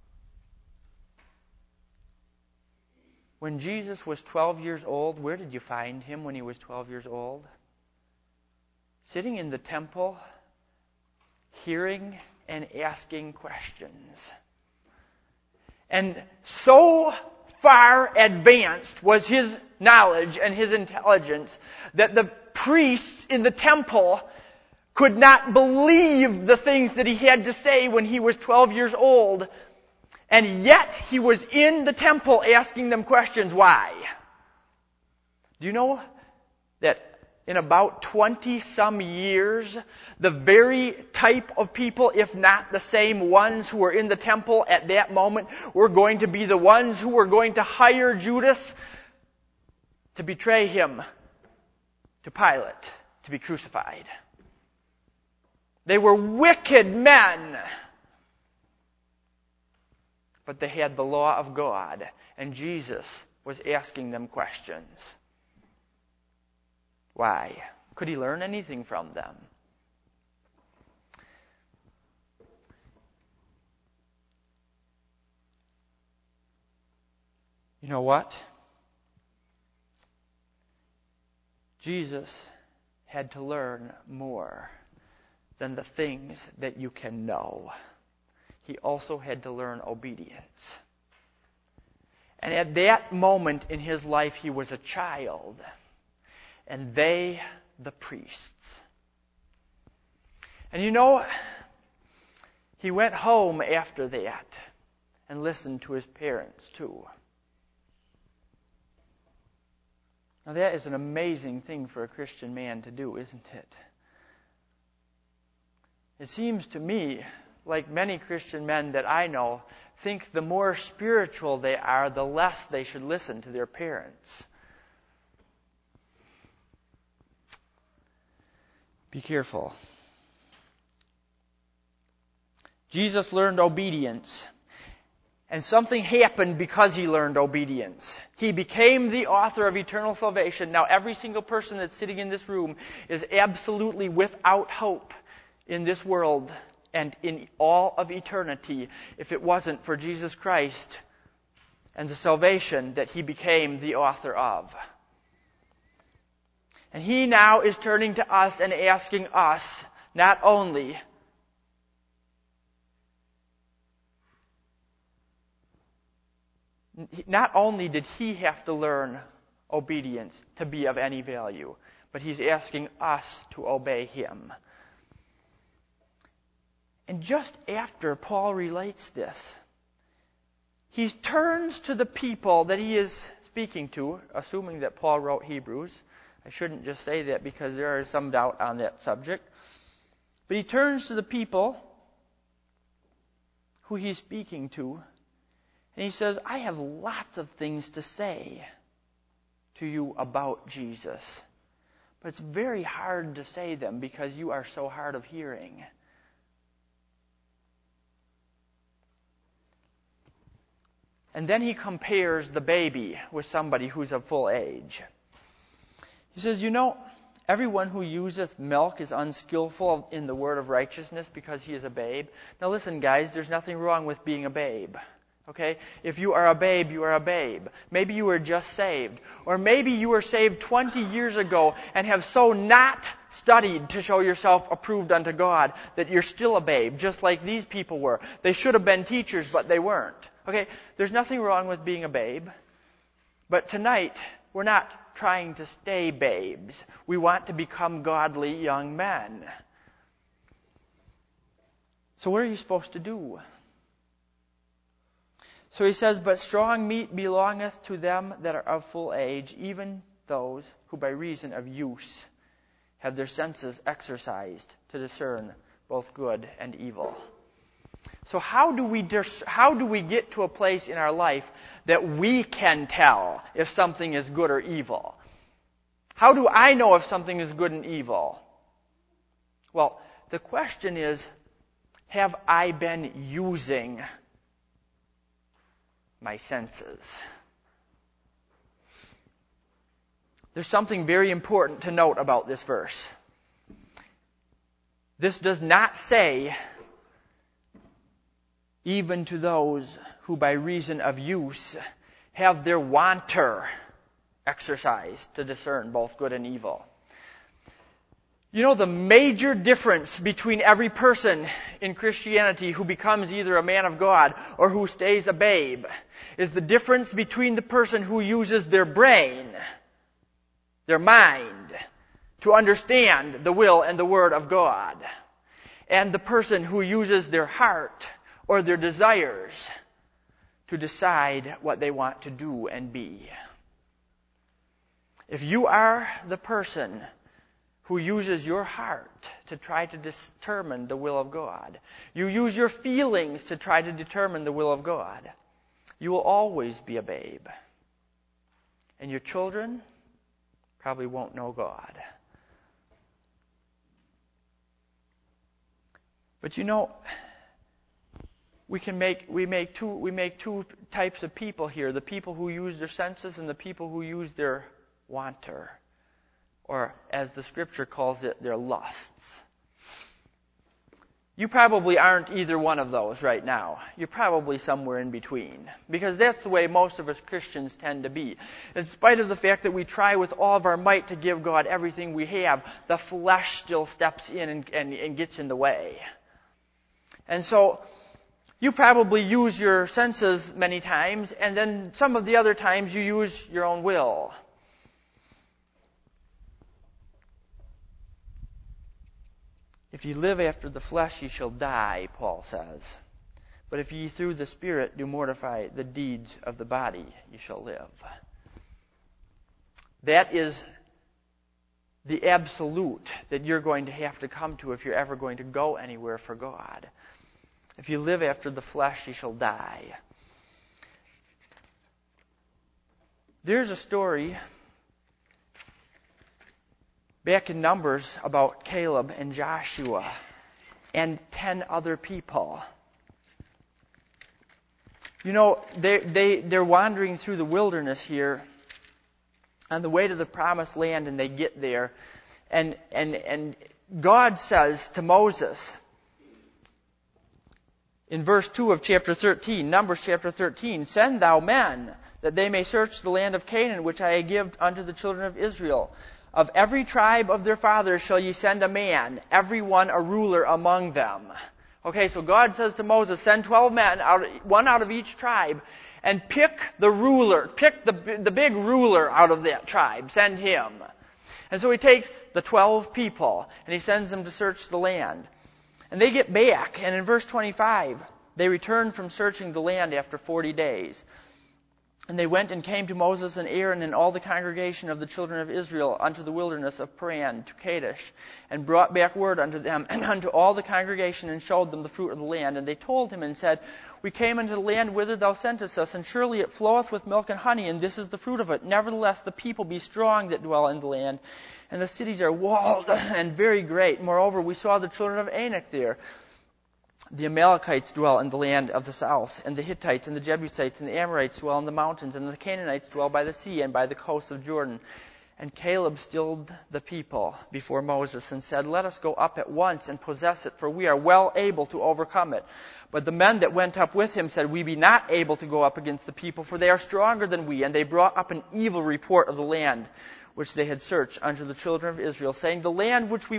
When Jesus was 12 years old, where did you find him when he was 12 years old? Sitting in the temple, hearing and asking questions. And so far advanced was his knowledge and his intelligence that the priests in the temple could not believe the things that he had to say when he was 12 years old. And yet he was in the temple asking them questions. Why? Do you know that in about 20-some years, the very type of people, if not the same ones who were in the temple at that moment, were going to be the ones who were going to hire Judas to betray him to Pilate, to be crucified. They were wicked men. But they had the law of God, and Jesus was asking them questions. Why? Could he learn anything from them? You know what? Jesus had to learn more than the things that you can know. He also had to learn obedience. And at that moment in his life, he was a child. And they, the priests. And you know, he went home after that and listened to his parents too. Now that is an amazing thing for a Christian man to do, isn't it? It seems to me like many Christian men that I know think the more spiritual they are, the less they should listen to their parents. Be careful. Jesus learned obedience. And something happened because he learned obedience. He became the author of eternal salvation. Now every single person that's sitting in this room is absolutely without hope in this world and in all of eternity if it wasn't for Jesus Christ and the salvation that he became the author of. And he now is turning to us and asking us not only did he have to learn obedience to be of any value, but he's asking us to obey him. And just after Paul relates this, he turns to the people that he is speaking to, assuming that Paul wrote Hebrews. I shouldn't just say that because there is some doubt on that subject. But he turns to the people who he's speaking to, and he says, I have lots of things to say to you about Jesus. But it's very hard to say them because you are so hard of hearing. And then he compares the baby with somebody who's of full age. He says, everyone who useth milk is unskillful in the word of righteousness because he is a babe. Now listen, guys, there's nothing wrong with being a babe. Okay? If you are a babe, you are a babe. Maybe you were just saved. Or maybe you were saved 20 years ago and have so not studied to show yourself approved unto God that you're still a babe, just like these people were. They should have been teachers, but they weren't. Okay? There's nothing wrong with being a babe. But tonight, we're not trying to stay babes. We want to become godly young men. So what are you supposed to do? So he says, but strong meat belongeth to them that are of full age, even those who by reason of use have their senses exercised to discern both good and evil. So how do we get to a place in our life that we can tell if something is good or evil? How do I know if something is good and evil? Well, the question is, have I been using my senses? There's something very important to note about this verse. This does not say, even to those who by reason of use have their wanter exercised to discern both good and evil. The major difference between every person in Christianity who becomes either a man of God or who stays a babe is the difference between the person who uses their brain, their mind, to understand the will and the word of God, and the person who uses their heart or their desires to decide what they want to do and be. If you are the person who uses your heart to try to determine the will of God, you use your feelings to try to determine the will of God, you will always be a babe. And your children probably won't know God. But we make two types of people here: the people who use their senses and the people who use their wanter, or as the scripture calls it, their lusts. You probably aren't either one of those right now. You're probably somewhere in between, because that's the way most of us Christians tend to be. In spite of the fact that we try with all of our might to give God everything we have, the flesh still steps in and gets in the way. And so you probably use your senses many times, and then some of the other times you use your own will. If ye live after the flesh, ye shall die, Paul says. But if ye through the Spirit do mortify the deeds of the body, ye shall live. That is the absolute that you're going to have to come to if you're ever going to go anywhere for God. If you live after the flesh, you shall die. There's a story back in Numbers about Caleb and Joshua and 10 other people. You know, they're wandering through the wilderness here on the way to the promised land, and they get there. And God says to Moses, in verse 2 of chapter 13, Numbers chapter 13, "Send thou men, that they may search the land of Canaan, which I give unto the children of Israel. Of every tribe of their fathers shall ye send a man, every one a ruler among them." Okay, so God says to Moses, send 12 men, one out of each tribe, and pick the ruler, pick the big ruler out of that tribe, send him. And so he takes the 12 people, and he sends them to search the land. And they get back, and in verse 25, they returned from searching the land after 40 days. And they went and came to Moses and Aaron and all the congregation of the children of Israel unto the wilderness of Paran to Kadesh, and brought back word unto them and unto all the congregation, and showed them the fruit of the land. And they told him and said, We came into the land whither thou sentest us, and surely it floweth with milk and honey, and this is the fruit of it. Nevertheless, the people be strong that dwell in the land, and the cities are walled and very great. Moreover, we saw the children of Anak there. The Amalekites dwell in the land of the south, and the Hittites and the Jebusites and the Amorites dwell in the mountains, and the Canaanites dwell by the sea and by the coast of Jordan. And Caleb stilled the people before Moses and said, Let us go up at once and possess it, for we are well able to overcome it. But the men that went up with him said, We be not able to go up against the people, for they are stronger than we. And they brought up an evil report of the land which they had searched unto the children of Israel, saying, The land which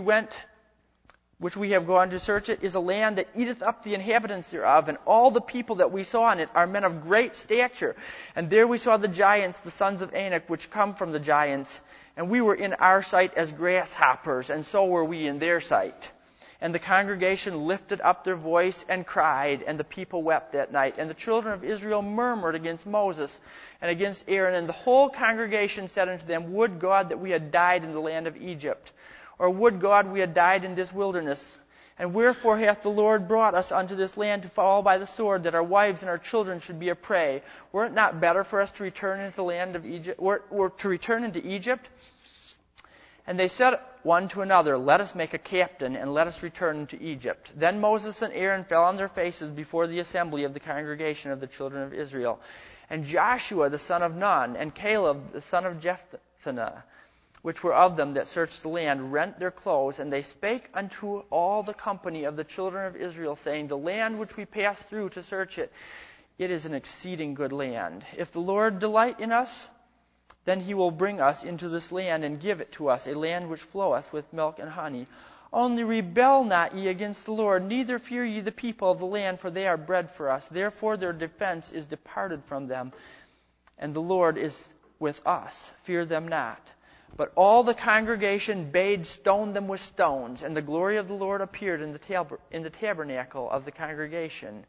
we have gone to search it is a land that eateth up the inhabitants thereof, and all the people that we saw in it are men of great stature. And there we saw the giants, the sons of Anak, which come from the giants, and we were in our sight as grasshoppers, and so were we in their sight. And the congregation lifted up their voice and cried, and the people wept that night. And the children of Israel murmured against Moses and against Aaron, and the whole congregation said unto them, Would God that we had died in the land of Egypt, or would God we had died in this wilderness? And wherefore hath the Lord brought us unto this land to fall by the sword, that our wives and our children should be a prey? Were it not better for us to return into the land of Egypt, or to return into Egypt? And they said one to another, Let us make a captain, and let us return into Egypt. Then Moses and Aaron fell on their faces before the assembly of the congregation of the children of Israel. And Joshua the son of Nun, and Caleb the son of Jephunneh, which were of them that searched the land, rent their clothes, and they spake unto all the company of the children of Israel, saying, The land which we passed through to search it, it is an exceeding good land. If the Lord delight in us, then he will bring us into this land, and give it to us, a land which floweth with milk and honey. Only rebel not ye against the Lord, neither fear ye the people of the land, for they are bread for us. Therefore their defense is departed from them, and the Lord is with us. Fear them not. But all the congregation bade stone them with stones, and the glory of the Lord appeared in the tabernacle of the congregation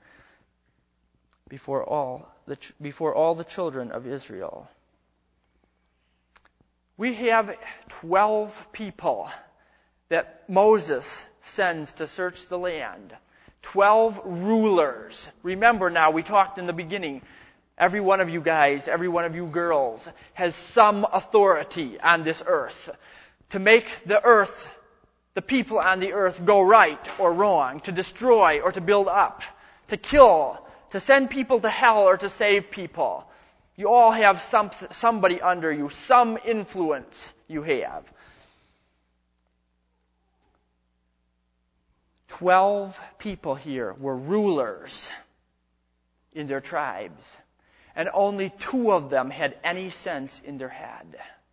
before all the children of Israel. We have 12 people that Moses sends to search the land. 12 rulers. Remember now, we talked in the beginning, every one of you guys, every one of you girls has some authority on this earth to make the earth, the people on the earth, go right or wrong, to destroy or to build up, to kill, to send people to hell or to save people. You all have somebody under you, some influence you have. 12 people here were rulers in their tribes. And only 2 of them had any sense in their head.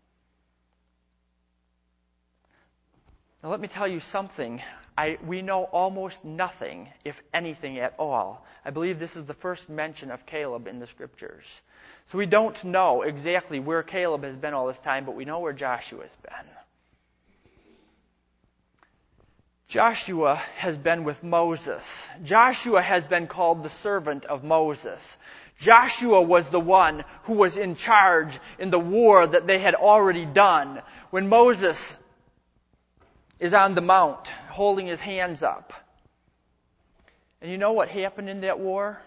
Now let me tell you something. We know almost nothing, if anything at all. I believe this is the first mention of Caleb in the Scriptures. So we don't know exactly where Caleb has been all this time, but we know where Joshua's been. Joshua has been with Moses. Joshua has been called the servant of Moses. Joshua was the one who was in charge in the war that they had already done. When Moses is on the mount holding his hands up. And you know what happened in that war?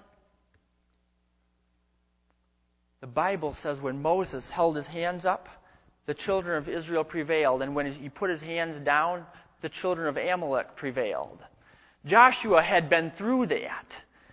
The Bible says when Moses held his hands up, the children of Israel prevailed. And when he put his hands down, the children of Amalek prevailed. Joshua had been through that.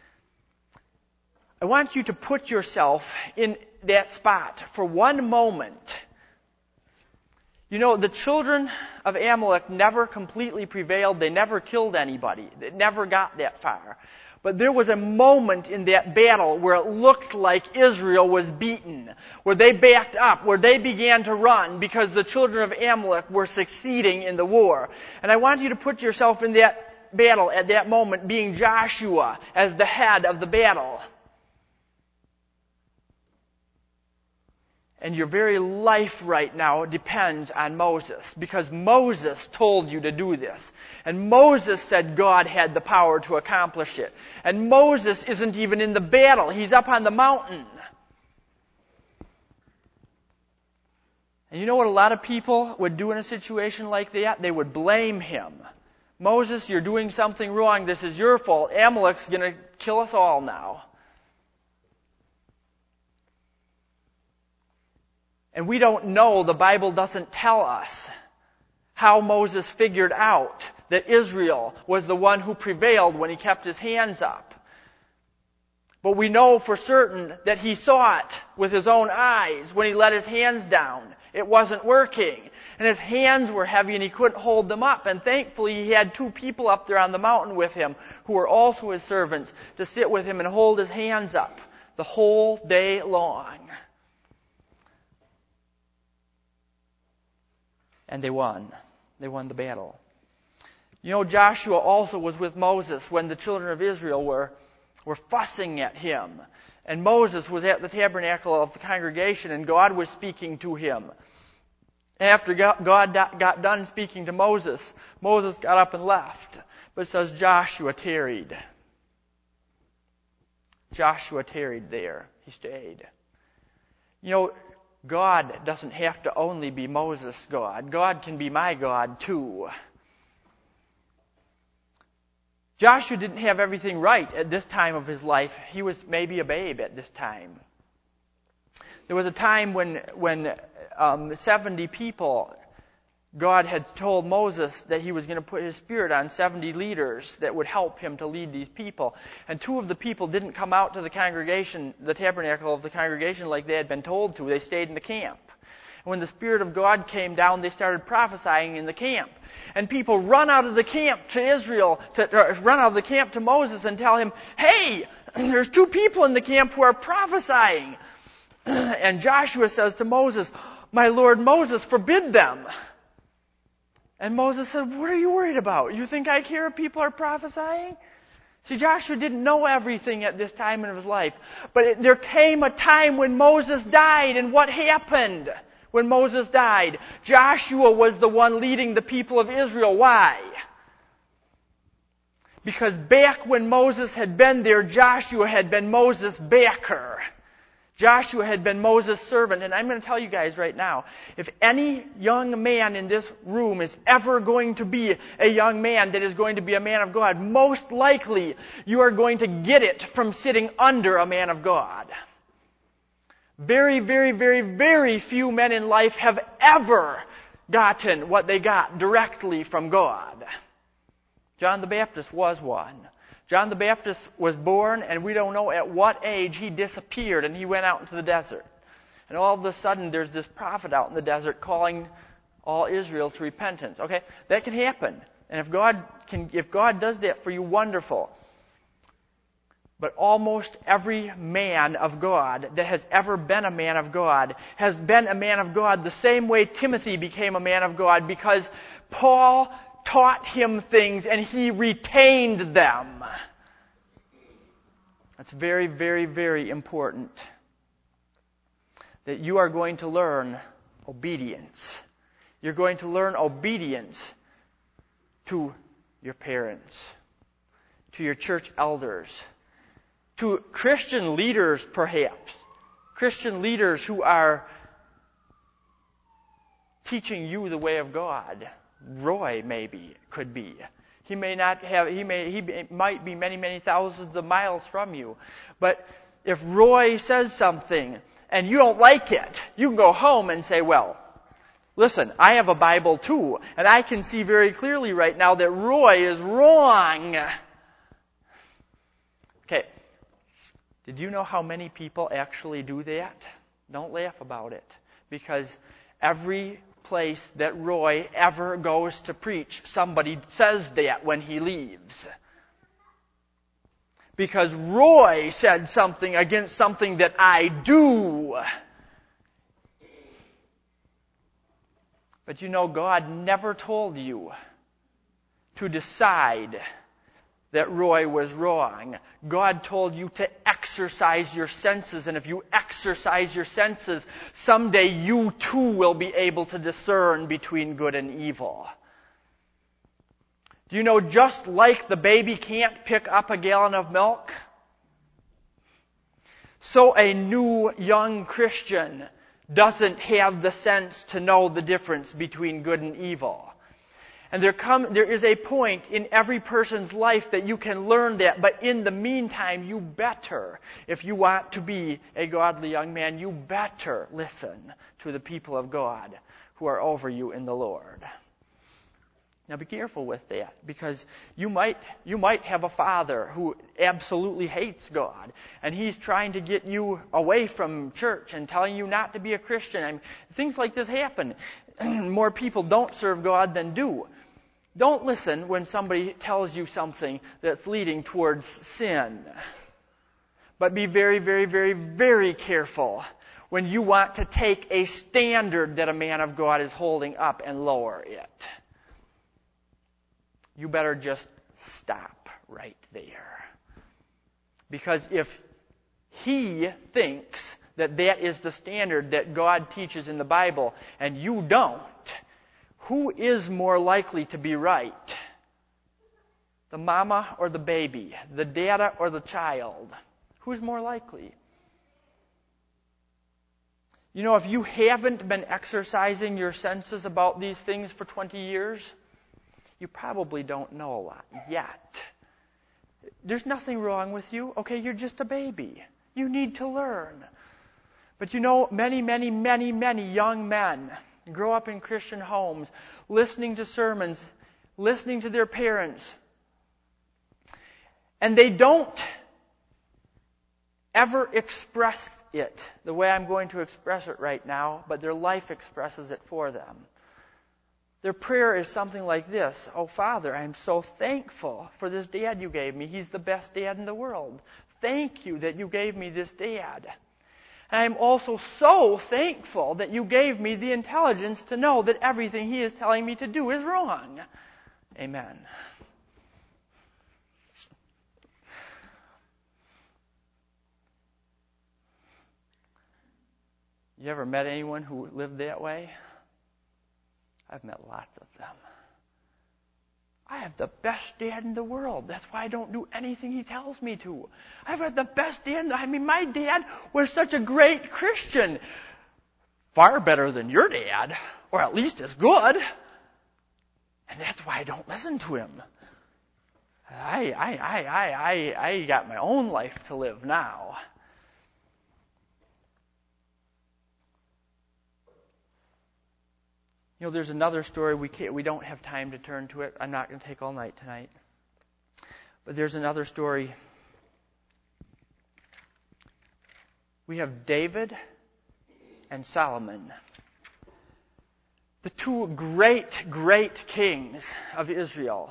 I want you to put yourself in that spot for one moment. You know, the children of Amalek never completely prevailed. They never killed anybody. They never got that far. But there was a moment in that battle where it looked like Israel was beaten, where they backed up, where they began to run because the children of Amalek were succeeding in the war. And I want you to put yourself in that battle at that moment, being Joshua as the head of the battle. And your very life right now depends on Moses, because Moses told you to do this. And Moses said God had the power to accomplish it. And Moses isn't even in the battle. He's up on the mountain. And you know what a lot of people would do in a situation like that? They would blame him. Moses, you're doing something wrong. This is your fault. Amalek's going to kill us all now. And we don't know, the Bible doesn't tell us how Moses figured out that Israel was the one who prevailed when he kept his hands up. But we know for certain that he saw it with his own eyes when he let his hands down. It wasn't working. And his hands were heavy and he couldn't hold them up. And thankfully he had two people up there on the mountain with him who were also his servants to sit with him and hold his hands up the whole day long. And they won. They won the battle. You know, Joshua also was with Moses when the children of Israel were fussing at him. And Moses was at the tabernacle of the congregation and God was speaking to him. After God got done speaking to Moses, Moses got up and left. But it says Joshua tarried. Joshua tarried there. He stayed. You know, God doesn't have to only be Moses' God. God can be my God too. Joshua didn't have everything right at this time of his life. He was maybe a babe at this time. There was a time when 70 people, God had told Moses that he was going to put his spirit on 70 leaders that would help him to lead these people. And 2 of the people didn't come out to the congregation, the tabernacle of the congregation like they had been told to. They stayed in the camp. And when the Spirit of God came down, they started prophesying in the camp. And people run out of the camp to Israel, run out of the camp to Moses and tell him, hey, there's 2 people in the camp who are prophesying. And Joshua says to Moses, my Lord Moses, forbid them. And Moses said, what are you worried about? You think I care if people are prophesying? See, Joshua didn't know everything at this time in his life. But there came a time when Moses died, and what happened when Moses died? Joshua was the one leading the people of Israel. Why? Because back when Moses had been there, Joshua had been Moses' backer. Joshua had been Moses' servant, and I'm going to tell you guys right now, if any young man in this room is ever going to be a young man that is going to be a man of God, most likely you are going to get it from sitting under a man of God. Very, very, very, very few men in life have ever gotten what they got directly from God. John the Baptist was one. John the Baptist was born, and we don't know at what age he disappeared, and he went out into the desert. And all of a sudden, there's this prophet out in the desert calling all Israel to repentance. Okay, that can happen. And if God does that for you, wonderful. But almost every man of God that has ever been a man of God has been a man of God the same way Timothy became a man of God, because Paul taught him things and he retained them. That's very, very, very important. That you are going to learn obedience. You're going to learn obedience to your parents, to your church elders, to Christian leaders perhaps, Christian leaders who are teaching you the way of God. Roy could be. He might be many, many thousands of miles from you. But if Roy says something and you don't like it, you can go home and say, well, listen, I have a Bible too, and I can see very clearly right now that Roy is wrong. Okay. Did you know how many people actually do that? Don't laugh about it. Because every place that Roy ever goes to preach, somebody says that when he leaves. Because Roy said something against something that I do. But you know, God never told you to decide that Roy was wrong. God told you to exercise your senses, and if you exercise your senses, someday you too will be able to discern between good and evil. Do you know, just like the baby can't pick up a gallon of milk, so a new young Christian doesn't have the sense to know the difference between good and evil. And there is a point in every person's life that you can learn that, but in the meantime, you better, if you want to be a godly young man, you better listen to the people of God who are over you in the Lord. Now be careful with that, because you might have a father who absolutely hates God, and he's trying to get you away from church and telling you not to be a Christian. Things like this happen. More people don't serve God than do. Don't listen when somebody tells you something that's leading towards sin. But be very, very, very, very careful when you want to take a standard that a man of God is holding up and lower it. You better just stop right there. Because if he thinks that that is the standard that God teaches in the Bible, and you don't, who is more likely to be right? The mama or the baby? The dada or the child? Who's more likely? You know, if you haven't been exercising your senses about these things for 20 years, you probably don't know a lot yet. There's nothing wrong with you. Okay, you're just a baby. You need to learn. But you know, many, many, many, many young men grow up in Christian homes, listening to sermons, listening to their parents, and they don't ever express it the way I'm going to express it right now, but their life expresses it for them. Their prayer is something like this: "Oh, Father, I'm so thankful for this dad you gave me. He's the best dad in the world. Thank you that you gave me this dad. And I'm also so thankful that you gave me the intelligence to know that everything he is telling me to do is wrong. Amen." You ever met anyone who lived that way? I've met lots of them. I have the best dad in the world. That's why I don't do anything he tells me to. I've got the best dad. My dad was such a great Christian. Far better than your dad, or at least as good. And that's why I don't listen to him. I got my own life to live now. You know, there's another story. We don't have time to turn to it. I'm not going to take all night tonight. But there's another story. We have David and Solomon, the two great, great kings of Israel.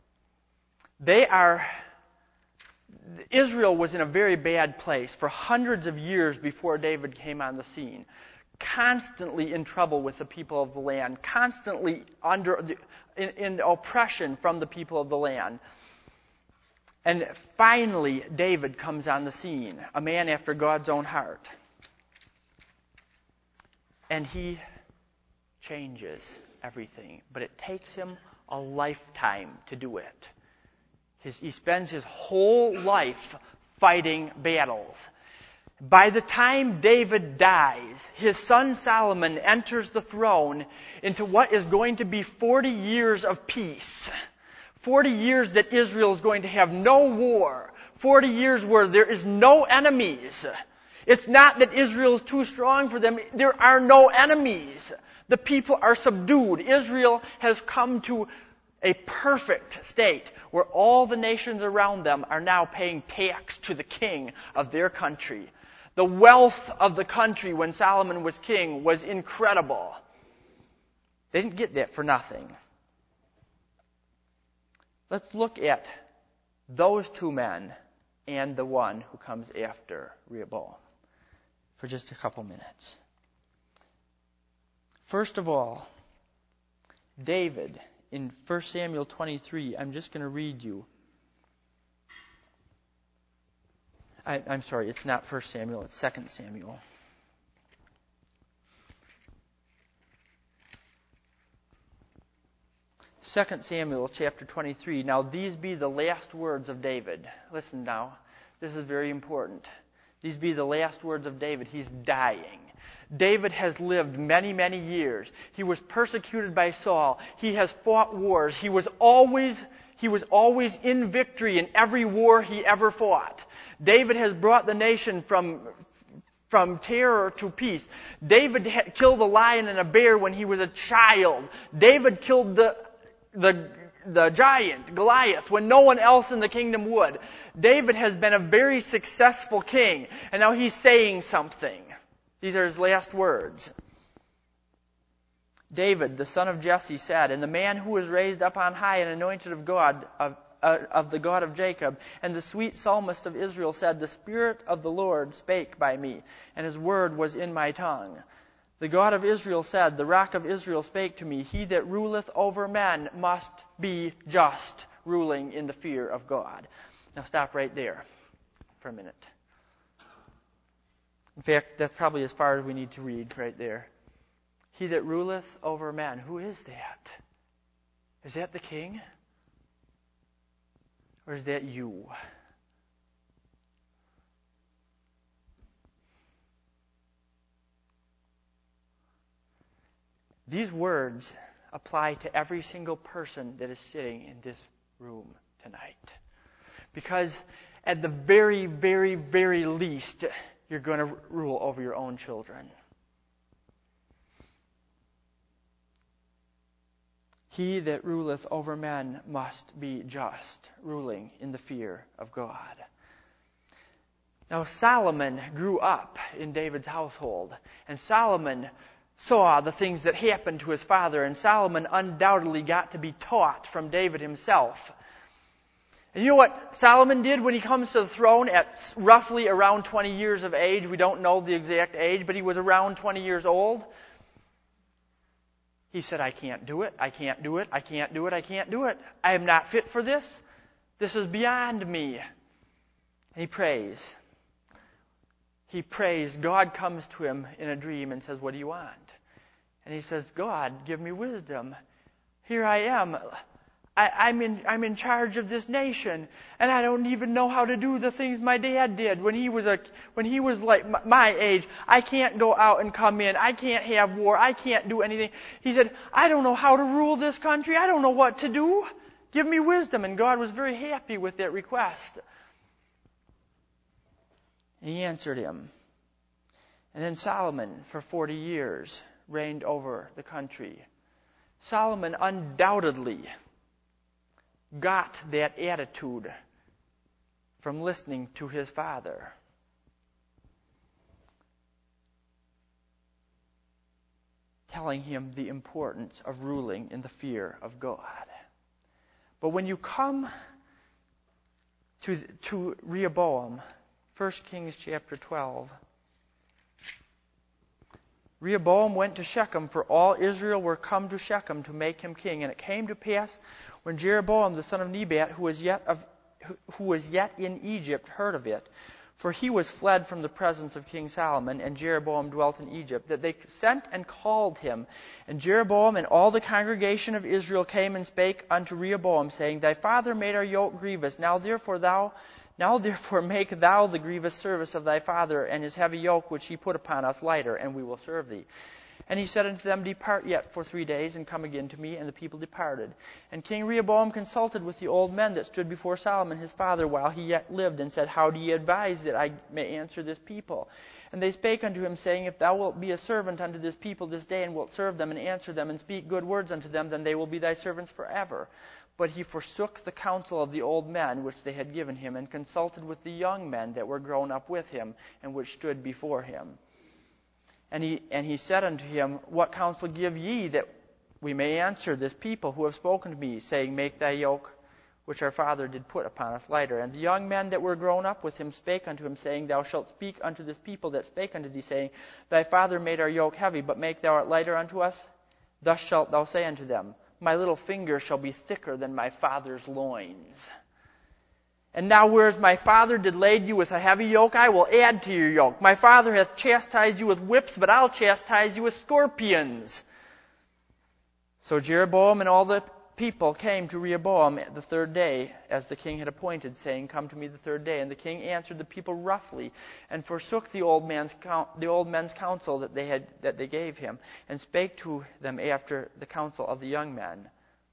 Israel was in a very bad place for hundreds of years before David came on the scene. Constantly in trouble with the people of the land, constantly in oppression from the people of the land. And finally, David comes on the scene, a man after God's own heart. And he changes everything. But it takes him a lifetime to do it. He spends his whole life fighting battles. By the time David dies, his son Solomon enters the throne into what is going to be 40 years of peace. 40 years that Israel is going to have no war. 40 years where there is no enemies. It's not that Israel is too strong for them. There are no enemies. The people are subdued. Israel has come to a perfect state where all the nations around them are now paying tax to the king of their country. The wealth of the country when Solomon was king was incredible. They didn't get that for nothing. Let's look at those two men and the one who comes after Rehoboam for just a couple minutes. First of all, David, in 1 Samuel 23, I'm just going to read you. I'm sorry, it's not 1 Samuel, it's 2 Samuel. Second Samuel chapter 23. Now these be the last words of David. Listen now. This is very important. These be the last words of David. He's dying. David has lived many, many years. He was persecuted by Saul. He has fought wars. He was always in victory in every war he ever fought. David has brought the nation from terror to peace. David killed a lion and a bear when he was a child. David killed the giant, Goliath, when no one else in the kingdom would. David has been a very successful king, and now he's saying something. These are his last words. David, the son of Jesse, said, "And the man who was raised up on high and anointed of God, of the God of Jacob, and the sweet psalmist of Israel said, The Spirit of the Lord spake by me, and his word was in my tongue. The God of Israel said, The rock of Israel spake to me, He that ruleth over men must be just, ruling in the fear of God." Now stop right there for a minute. In fact, that's probably as far as we need to read right there. He that ruleth over men. Who is that? Is that the king? Or is that you? These words apply to every single person that is sitting in this room tonight. Because at the very, very, very least, you're going to rule over your own children. He that ruleth over men must be just, ruling in the fear of God. Now Solomon grew up in David's household, and Solomon saw the things that happened to his father, and Solomon undoubtedly got to be taught from David himself. And you know what Solomon did when he comes to the throne at roughly around 20 years of age? We don't know the exact age, but he was around 20 years old. He said, I can't do it, I can't do it, I can't do it, I can't do it. I am not fit for this. This is beyond me. And he prays. He prays. God comes to him in a dream and says, what do you want? And he says, God, give me wisdom. Here I am. I'm in charge of this nation, and I don't even know how to do the things my dad did when he was like my age. I can't go out and come in. I can't have war. I can't do anything. He said, I don't know how to rule this country. I don't know what to do. Give me wisdom. And God was very happy with that request. And he answered him. And then Solomon, for 40 years, reigned over the country. Solomon undoubtedly got that attitude from listening to his father. Telling him the importance of ruling in the fear of God. But when you come to Rehoboam, 1 Kings chapter 12, Rehoboam went to Shechem, for all Israel were come to Shechem to make him king. And it came to pass, when Jeroboam the son of Nebat, who was yet in Egypt, heard of it, For he was fled from the presence of King Solomon, and Jeroboam dwelt in Egypt, that they sent and called him. And Jeroboam and all the congregation of Israel came and spake unto Rehoboam, saying, Thy father made our yoke grievous. Now therefore make thou the grievous service of thy father, and his heavy yoke which he put upon us lighter, and we will serve thee. And he said unto them, Depart yet for 3 days, and come again to me. And the people departed. And King Rehoboam consulted with the old men that stood before Solomon his father while he yet lived, and said, How do ye advise that I may answer this people? And they spake unto him, saying, If thou wilt be a servant unto this people this day, and wilt serve them, and answer them, and speak good words unto them, then they will be thy servants forever. But he forsook the counsel of the old men which they had given him, and consulted with the young men that were grown up with him, and which stood before him. And he said unto him, What counsel give ye, that we may answer this people who have spoken to me, saying, Make thy yoke which our father did put upon us lighter? And the young men that were grown up with him spake unto him, saying, Thou shalt speak unto this people that spake unto thee, saying, Thy father made our yoke heavy, but make thou it lighter unto us? Thus shalt thou say unto them, My little finger shall be thicker than my father's loins. And now whereas my father did lade you with a heavy yoke, I will add to your yoke. My father hath chastised you with whips, but I'll chastise you with scorpions. So Jeroboam and all the people came to Rehoboam the 3rd day, as the king had appointed, saying, Come to me the 3rd day. And the king answered the people roughly, and forsook the old men's counsel that they gave him, and spake to them after the counsel of the young men,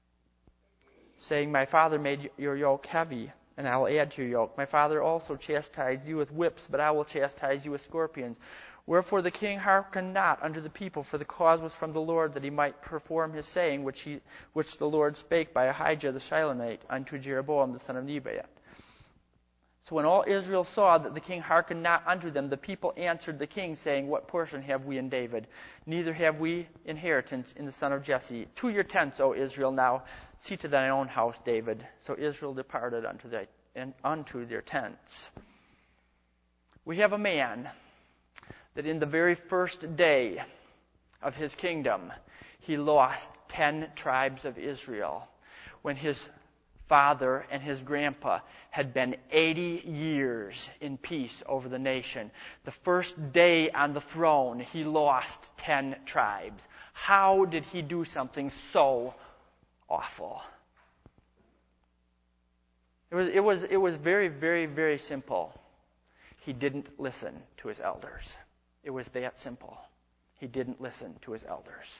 saying, My father made your yoke heavy, and I will add to your yoke. My father also chastised you with whips, but I will chastise you with scorpions. Wherefore the king hearkened not unto the people, for the cause was from the Lord, that he might perform his saying, which the Lord spake by Ahijah the Shilonite unto Jeroboam the son of Nebat. So when all Israel saw that the king hearkened not unto them, the people answered the king, saying, What portion have we in David? Neither have we inheritance in the son of Jesse. To your tents, O Israel, now see to thine own house, David. So Israel departed unto their tents. We have a man that in the very first day of his kingdom, he lost 10 tribes of Israel, when his father and his grandpa had been 80 years in peace over the nation. The first day on the throne, he lost 10 tribes. How did he do something so awful? It was very, very, very simple. He didn't listen to his elders. It was that simple. He didn't listen to his elders.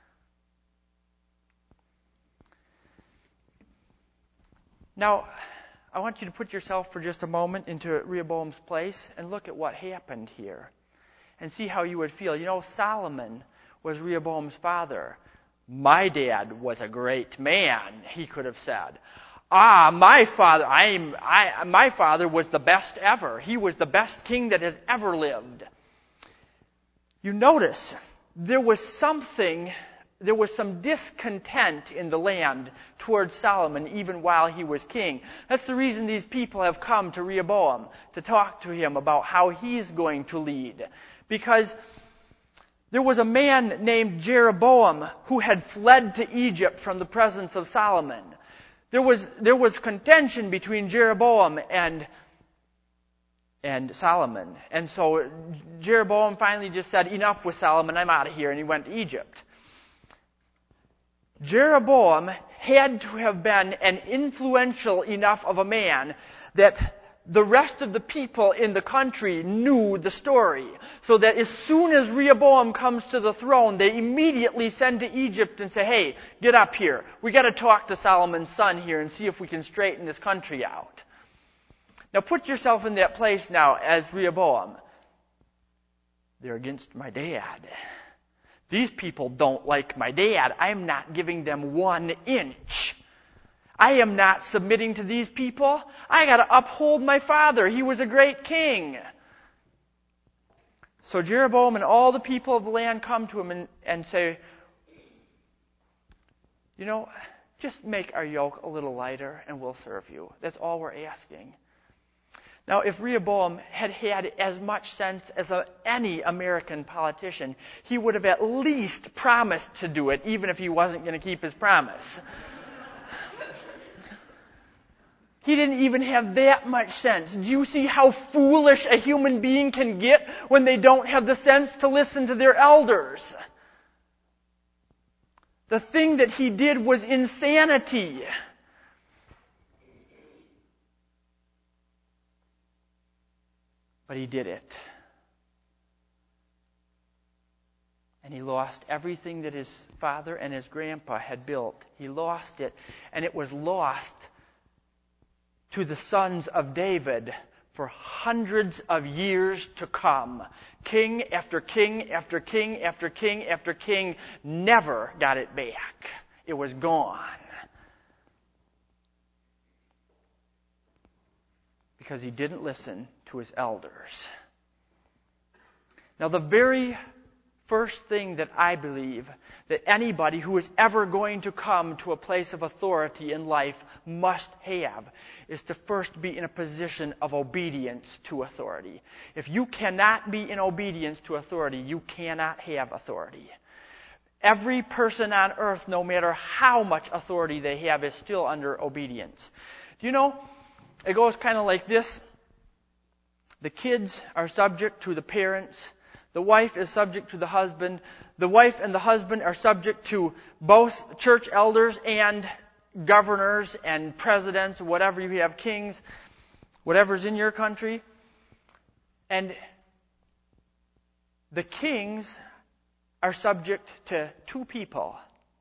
Now, I want you to put yourself for just a moment into Rehoboam's place and look at what happened here and see how you would feel. You know, Solomon was Rehoboam's father. My dad was a great man, he could have said. My father was the best ever. He was the best king that has ever lived. You notice there was some discontent in the land towards Solomon even while he was king. That's the reason these people have come to Rehoboam to talk to him about how he's going to lead. Because there was a man named Jeroboam who had fled to Egypt from the presence of Solomon. There was contention between Jeroboam and Solomon. And so Jeroboam finally just said, Enough with Solomon, I'm out of here, and he went to Egypt. Jeroboam had to have been an influential enough of a man that the rest of the people in the country knew the story. So that as soon as Rehoboam comes to the throne, they immediately send to Egypt and say, Hey, get up here. We got to talk to Solomon's son here and see if we can straighten this country out. Now put yourself in that place now as Rehoboam. They're against my dad. These people don't like my dad. I am not giving them 1 inch. I am not submitting to these people. I got to uphold my father. He was a great king. So Jeroboam and all the people of the land come to him and say, You know, just make our yoke a little lighter and we'll serve you. That's all we're asking. Now, if Rehoboam had had as much sense as any American politician, he would have at least promised to do it, even if he wasn't going to keep his promise. He didn't even have that much sense. Do you see how foolish a human being can get when they don't have the sense to listen to their elders? The thing that he did was insanity. But he did it. And he lost everything that his father and his grandpa had built. He lost it. And it was lost to the sons of David for hundreds of years to come. King after king after king after king after king never got it back. It was gone. Because he didn't listen to his elders. Now, the very first thing that I believe that anybody who is ever going to come to a place of authority in life must have is to first be in a position of obedience to authority. If you cannot be in obedience to authority, you cannot have authority. Every person on earth, no matter how much authority they have, is still under obedience. Do you know, it goes kind of like this. The kids are subject to the parents. The wife is subject to the husband. The wife and the husband are subject to both church elders and governors and presidents, whatever you have, kings, whatever's in your country. And the kings are subject to two people,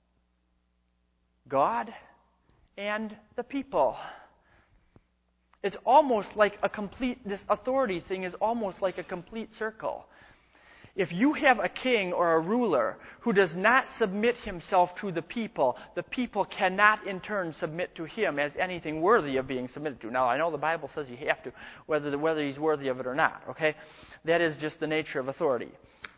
God and the people. It's almost like this authority thing is almost like a complete circle. If you have a king or a ruler who does not submit himself to the people cannot in turn submit to him as anything worthy of being submitted to. Now, I know the Bible says you have to, whether he's worthy of it or not, okay? That is just the nature of authority.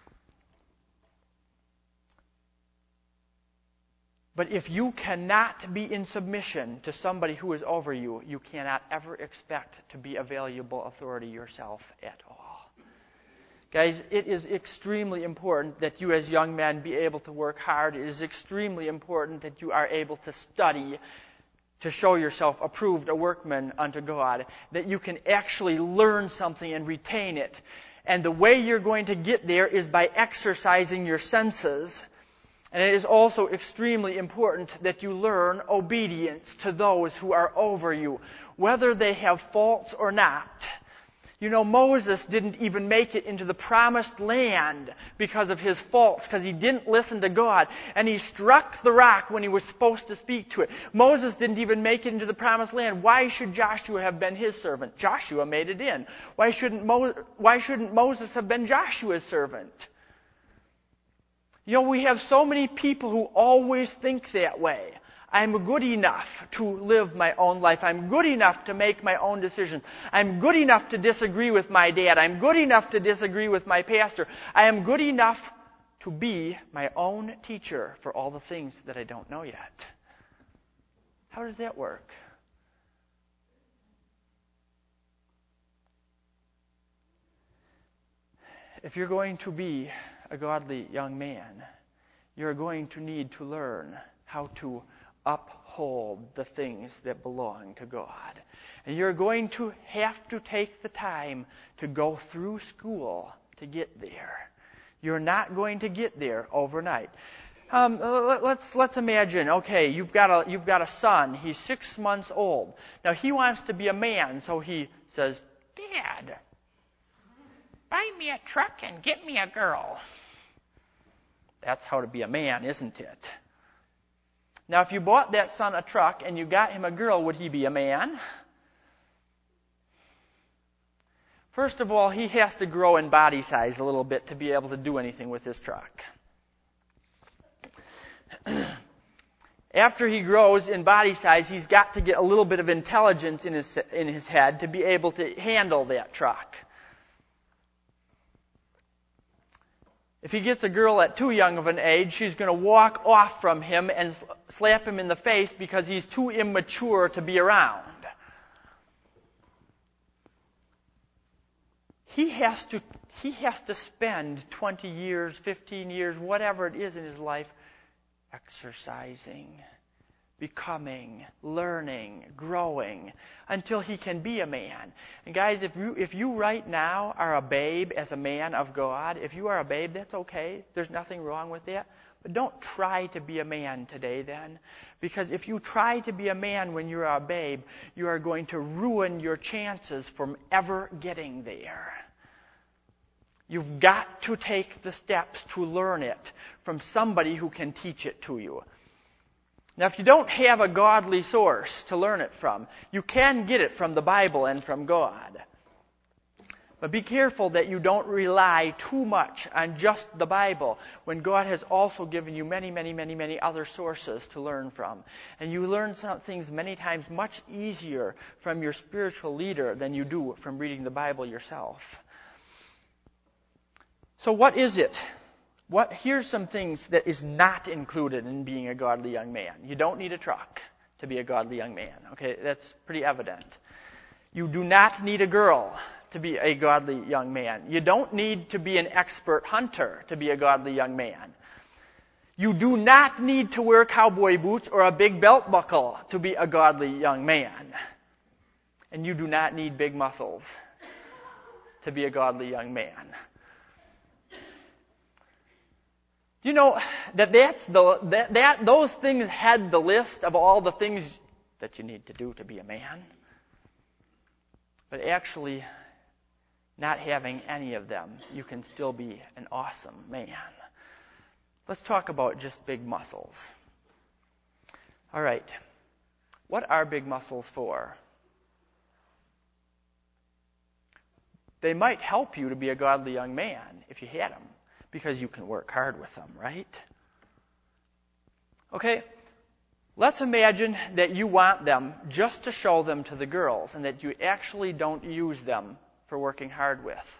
But if you cannot be in submission to somebody who is over you, you cannot ever expect to be a valuable authority yourself at all. Guys, it is extremely important that you as young men be able to work hard. It is extremely important that you are able to study to show yourself approved, a workman unto God, that you can actually learn something and retain it. And the way you're going to get there is by exercising your senses. And it is also extremely important that you learn obedience to those who are over you, whether they have faults or not. You know, Moses didn't even make it into the promised land because of his faults, because he didn't listen to God, and he struck the rock when he was supposed to speak to it. Moses didn't even make it into the promised land. Why should Joshua have been his servant? Joshua made it in. Why shouldn't Moses have been Joshua's servant? You know, we have so many people who always think that way. I'm good enough to live my own life. I'm good enough to make my own decisions. I'm good enough to disagree with my dad. I'm good enough to disagree with my pastor. I am good enough to be my own teacher for all the things that I don't know yet. How does that work? If you're going to be a godly young man, you're going to need to learn how to uphold the things that belong to God. And you're going to have to take the time to go through school to get there. You're not going to get there overnight. Let's imagine, okay, you've got a son. He's 6 months old. Now he wants to be a man, so he says, "Dad, buy me a truck and get me a girl." That's how to be a man, isn't it? Now, if you bought that son a truck and you got him a girl, would he be a man? First of all, he has to grow in body size a little bit to be able to do anything with his truck. After he grows in body size, he's got to get a little bit of intelligence in his head to be able to handle that truck. If he gets a girl at too young of an age, she's going to walk off from him and slap him in the face because he's too immature to be around. He has to spend 20 years, 15 years, whatever it is in his life, exercising, becoming, learning, growing, until he can be a man. And guys, if you right now are a babe as a man of God, if you are a babe, that's okay. There's nothing wrong with that. But don't try to be a man today then. Because if you try to be a man when you're a babe, you are going to ruin your chances from ever getting there. You've got to take the steps to learn it from somebody who can teach it to you. Now, if you don't have a godly source to learn it from, you can get it from the Bible and from God. But be careful that you don't rely too much on just the Bible when God has also given you many, many, many, many other sources to learn from. And you learn some things many times much easier from your spiritual leader than you do from reading the Bible yourself. So what is it? Here's some things that is not included in being a godly young man. You don't need a truck to be a godly young man. Okay, that's pretty evident. You do not need a girl to be a godly young man. You don't need to be an expert hunter to be a godly young man. You do not need to wear cowboy boots or a big belt buckle to be a godly young man. And you do not need big muscles to be a godly young man. You know that those things had the list of all the things that you need to do to be a man. But actually, not having any of them, you can still be an awesome man. Let's talk about just big muscles. All right. What are big muscles for? They might help you to be a godly young man if you had them, because you can work hard with them, right? Okay, let's imagine that you want them just to show them to the girls and that you actually don't use them for working hard with.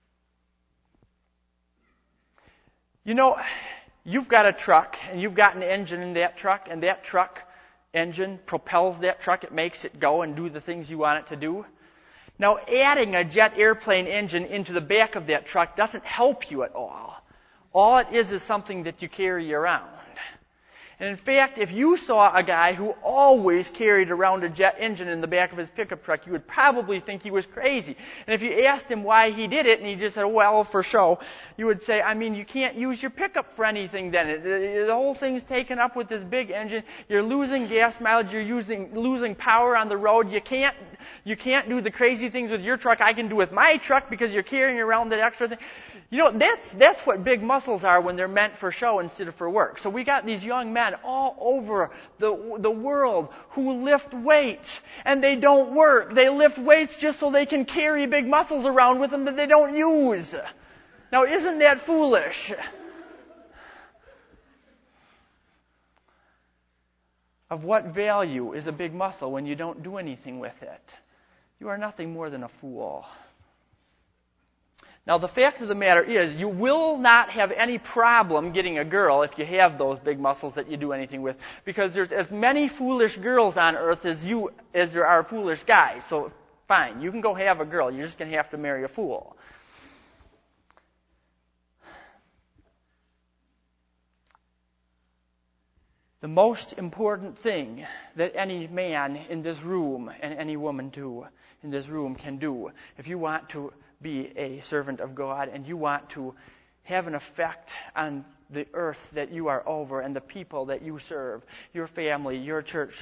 You know, you've got a truck and you've got an engine in that truck, and that truck engine propels that truck. It makes it go and do the things you want it to do. Now, adding a jet airplane engine into the back of that truck doesn't help you at all. All it is something that you carry around. And in fact, if you saw a guy who always carried around a jet engine in the back of his pickup truck, you would probably think he was crazy. And if you asked him why he did it, and he just said, well, for show, you would say, I mean, you can't use your pickup for anything then. The whole thing's taken up with this big engine. You're losing gas mileage. You're losing power on the road. You can't do the crazy things with your truck I can do with my truck because you're carrying around that extra thing. You know, that's what big muscles are when they're meant for show instead of for work. So we got these young men all over the world who lift weights, and they don't work. They lift weights just so they can carry big muscles around with them that they don't use. Now, isn't that foolish? Of what value is a big muscle when you don't do anything with it? You are nothing more than a fool. Now, the fact of the matter is, you will not have any problem getting a girl if you have those big muscles that you do anything with, because there's as many foolish girls on earth as there are foolish guys. So, fine, you can go have a girl. You're just going to have to marry a fool. The most important thing that any man in this room and any woman in this room can do, if you want to be a servant of God and you want to have an effect on the earth that you are over and the people that you serve, your family, your church,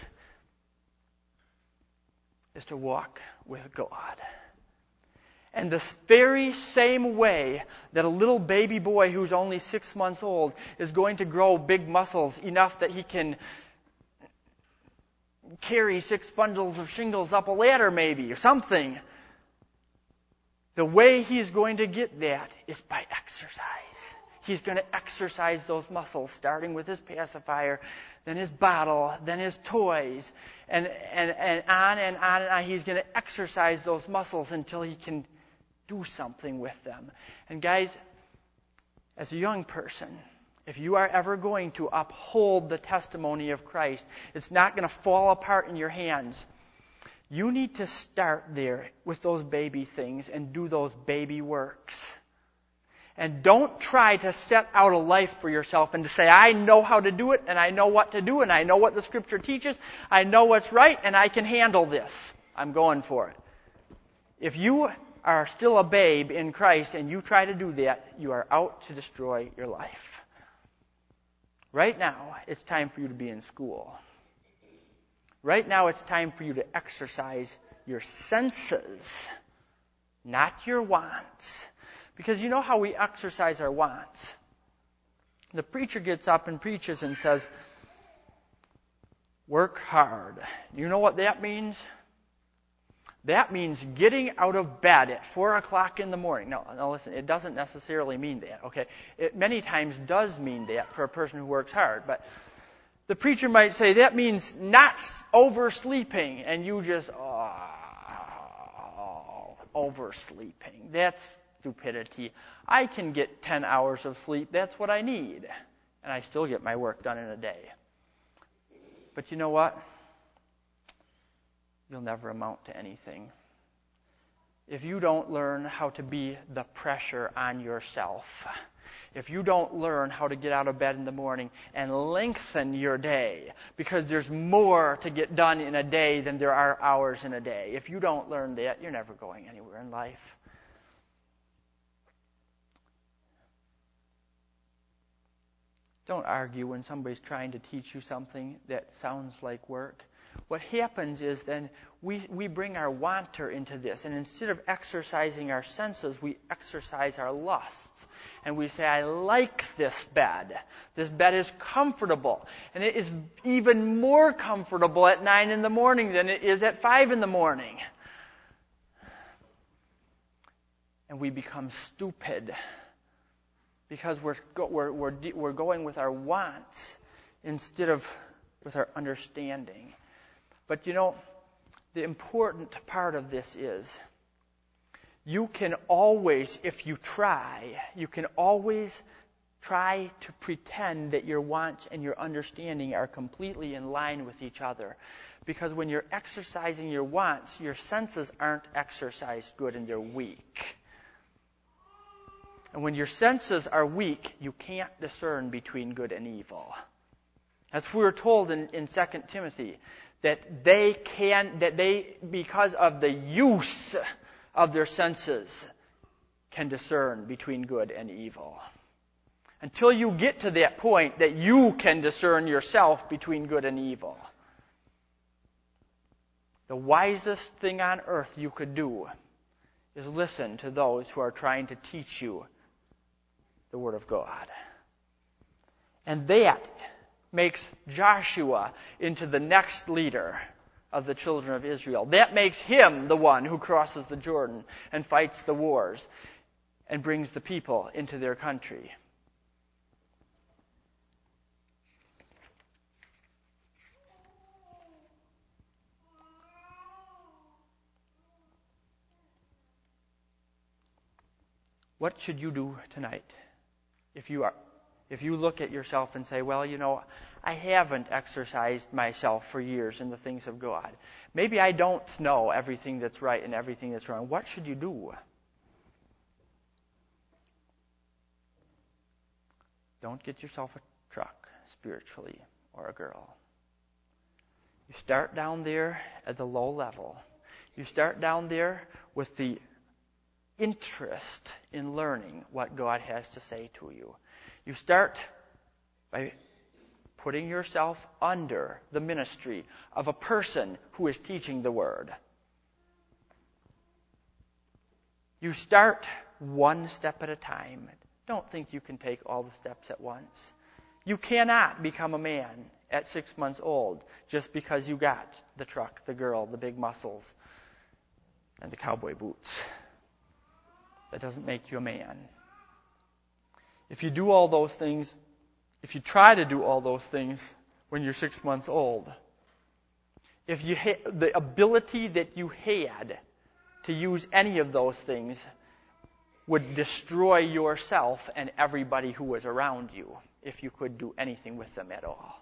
is to walk with God. And the very same way that a little baby boy who's only 6 months old is going to grow big muscles enough that he can carry 6 bundles of shingles up a ladder maybe or something, the way he's going to get that is by exercise. He's going to exercise those muscles, starting with his pacifier, then his bottle, then his toys, and on and on and on. He's going to exercise those muscles until he can do something with them. And guys, as a young person, if you are ever going to uphold the testimony of Christ, it's not going to fall apart in your hands. You need to start there with those baby things and do those baby works. And don't try to set out a life for yourself and to say, I know how to do it, and I know what to do, and I know what the Scripture teaches, I know what's right, and I can handle this. I'm going for it. If you are still a babe in Christ and you try to do that, you are out to destroy your life. Right now, it's time for you to be in school. Right now, it's time for you to exercise your senses, not your wants. Because you know how we exercise our wants. The preacher gets up and preaches and says, work hard. You know what that means? That means getting out of bed at 4 o'clock in the morning. No, listen, it doesn't necessarily mean that, okay? It many times does mean that for a person who works hard. But the preacher might say, that means not oversleeping. And you just, oversleeping. That's stupidity. I can get 10 hours of sleep. That's what I need. And I still get my work done in a day. But you know what? You'll never amount to anything. If you don't learn how to be the pressure on yourself, if you don't learn how to get out of bed in the morning and lengthen your day, because there's more to get done in a day than there are hours in a day, if you don't learn that, you're never going anywhere in life. Don't argue when somebody's trying to teach you something that sounds like work. What happens is then we bring our wanter into this, and instead of exercising our senses, we exercise our lusts. And we say, I like this bed. This bed is comfortable. And it is even more comfortable at 9 in the morning than it is at 5 in the morning. And we become stupid because we're going with our wants instead of with our understanding. But you know, the important part of this is you can always, if you try, you can always try to pretend that your wants and your understanding are completely in line with each other. Because when you're exercising your wants, your senses aren't exercised good and they're weak. And when your senses are weak, you can't discern between good and evil. As we were told in 2 Timothy, that they, because of the use of their senses, can discern between good and evil. Until you get to that point that you can discern yourself between good and evil. The wisest thing on earth you could do is listen to those who are trying to teach you the Word of God. And that makes Joshua into the next leader of the children of Israel. That makes him the one who crosses the Jordan and fights the wars and brings the people into their country. What should you do tonight if you look at yourself and say, well, you know, I haven't exercised myself for years in the things of God. Maybe I don't know everything that's right and everything that's wrong. What should you do? Don't get yourself a truck spiritually or a girl. You start down there at the low level. You start down there with the interest in learning what God has to say to you. You start by putting yourself under the ministry of a person who is teaching the Word. You start one step at a time. Don't think you can take all the steps at once. You cannot become a man at 6 months old just because you got the truck, the girl, the big muscles, and the cowboy boots. That doesn't make you a man. If you do all those things, if you try to do all those things when you're 6 months old, if you the ability that you had to use any of those things would destroy yourself and everybody who was around you if you could do anything with them at all.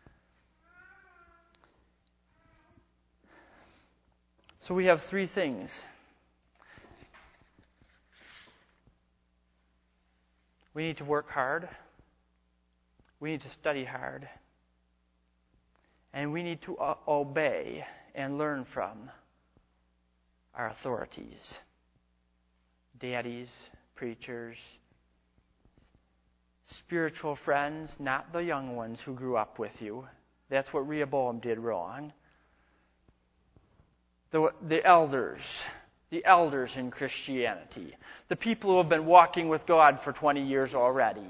So we have 3 things. We need to work hard. We need to study hard. And we need to obey and learn from our authorities. Daddies, preachers, spiritual friends, not the young ones who grew up with you. That's what Rehoboam did wrong. The elders in Christianity, the people who have been walking with God for 20 years already.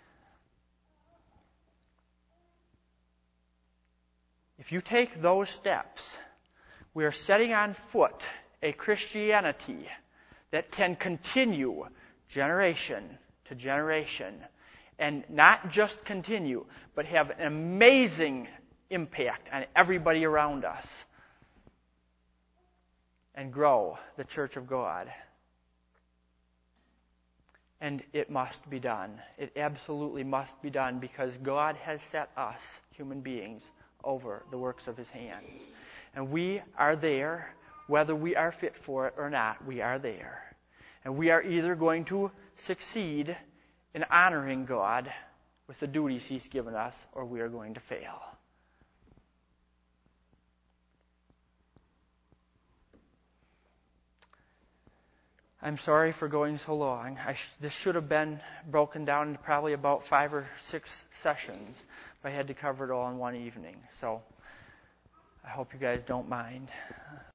If you take those steps, we are setting on foot a Christianity that can continue generation to generation, and not just continue, but have an amazing impact on everybody around us, and grow the Church of God. And it must be done. It absolutely must be done, because God has set us, human beings, over the works of His hands. And we are there, whether we are fit for it or not, we are there. And we are either going to succeed in honoring God with the duties He's given us, or we are going to fail. I'm sorry for going so long. This should have been broken down into probably about 5 or 6 sessions, but I had to cover it all in one evening. So I hope you guys don't mind.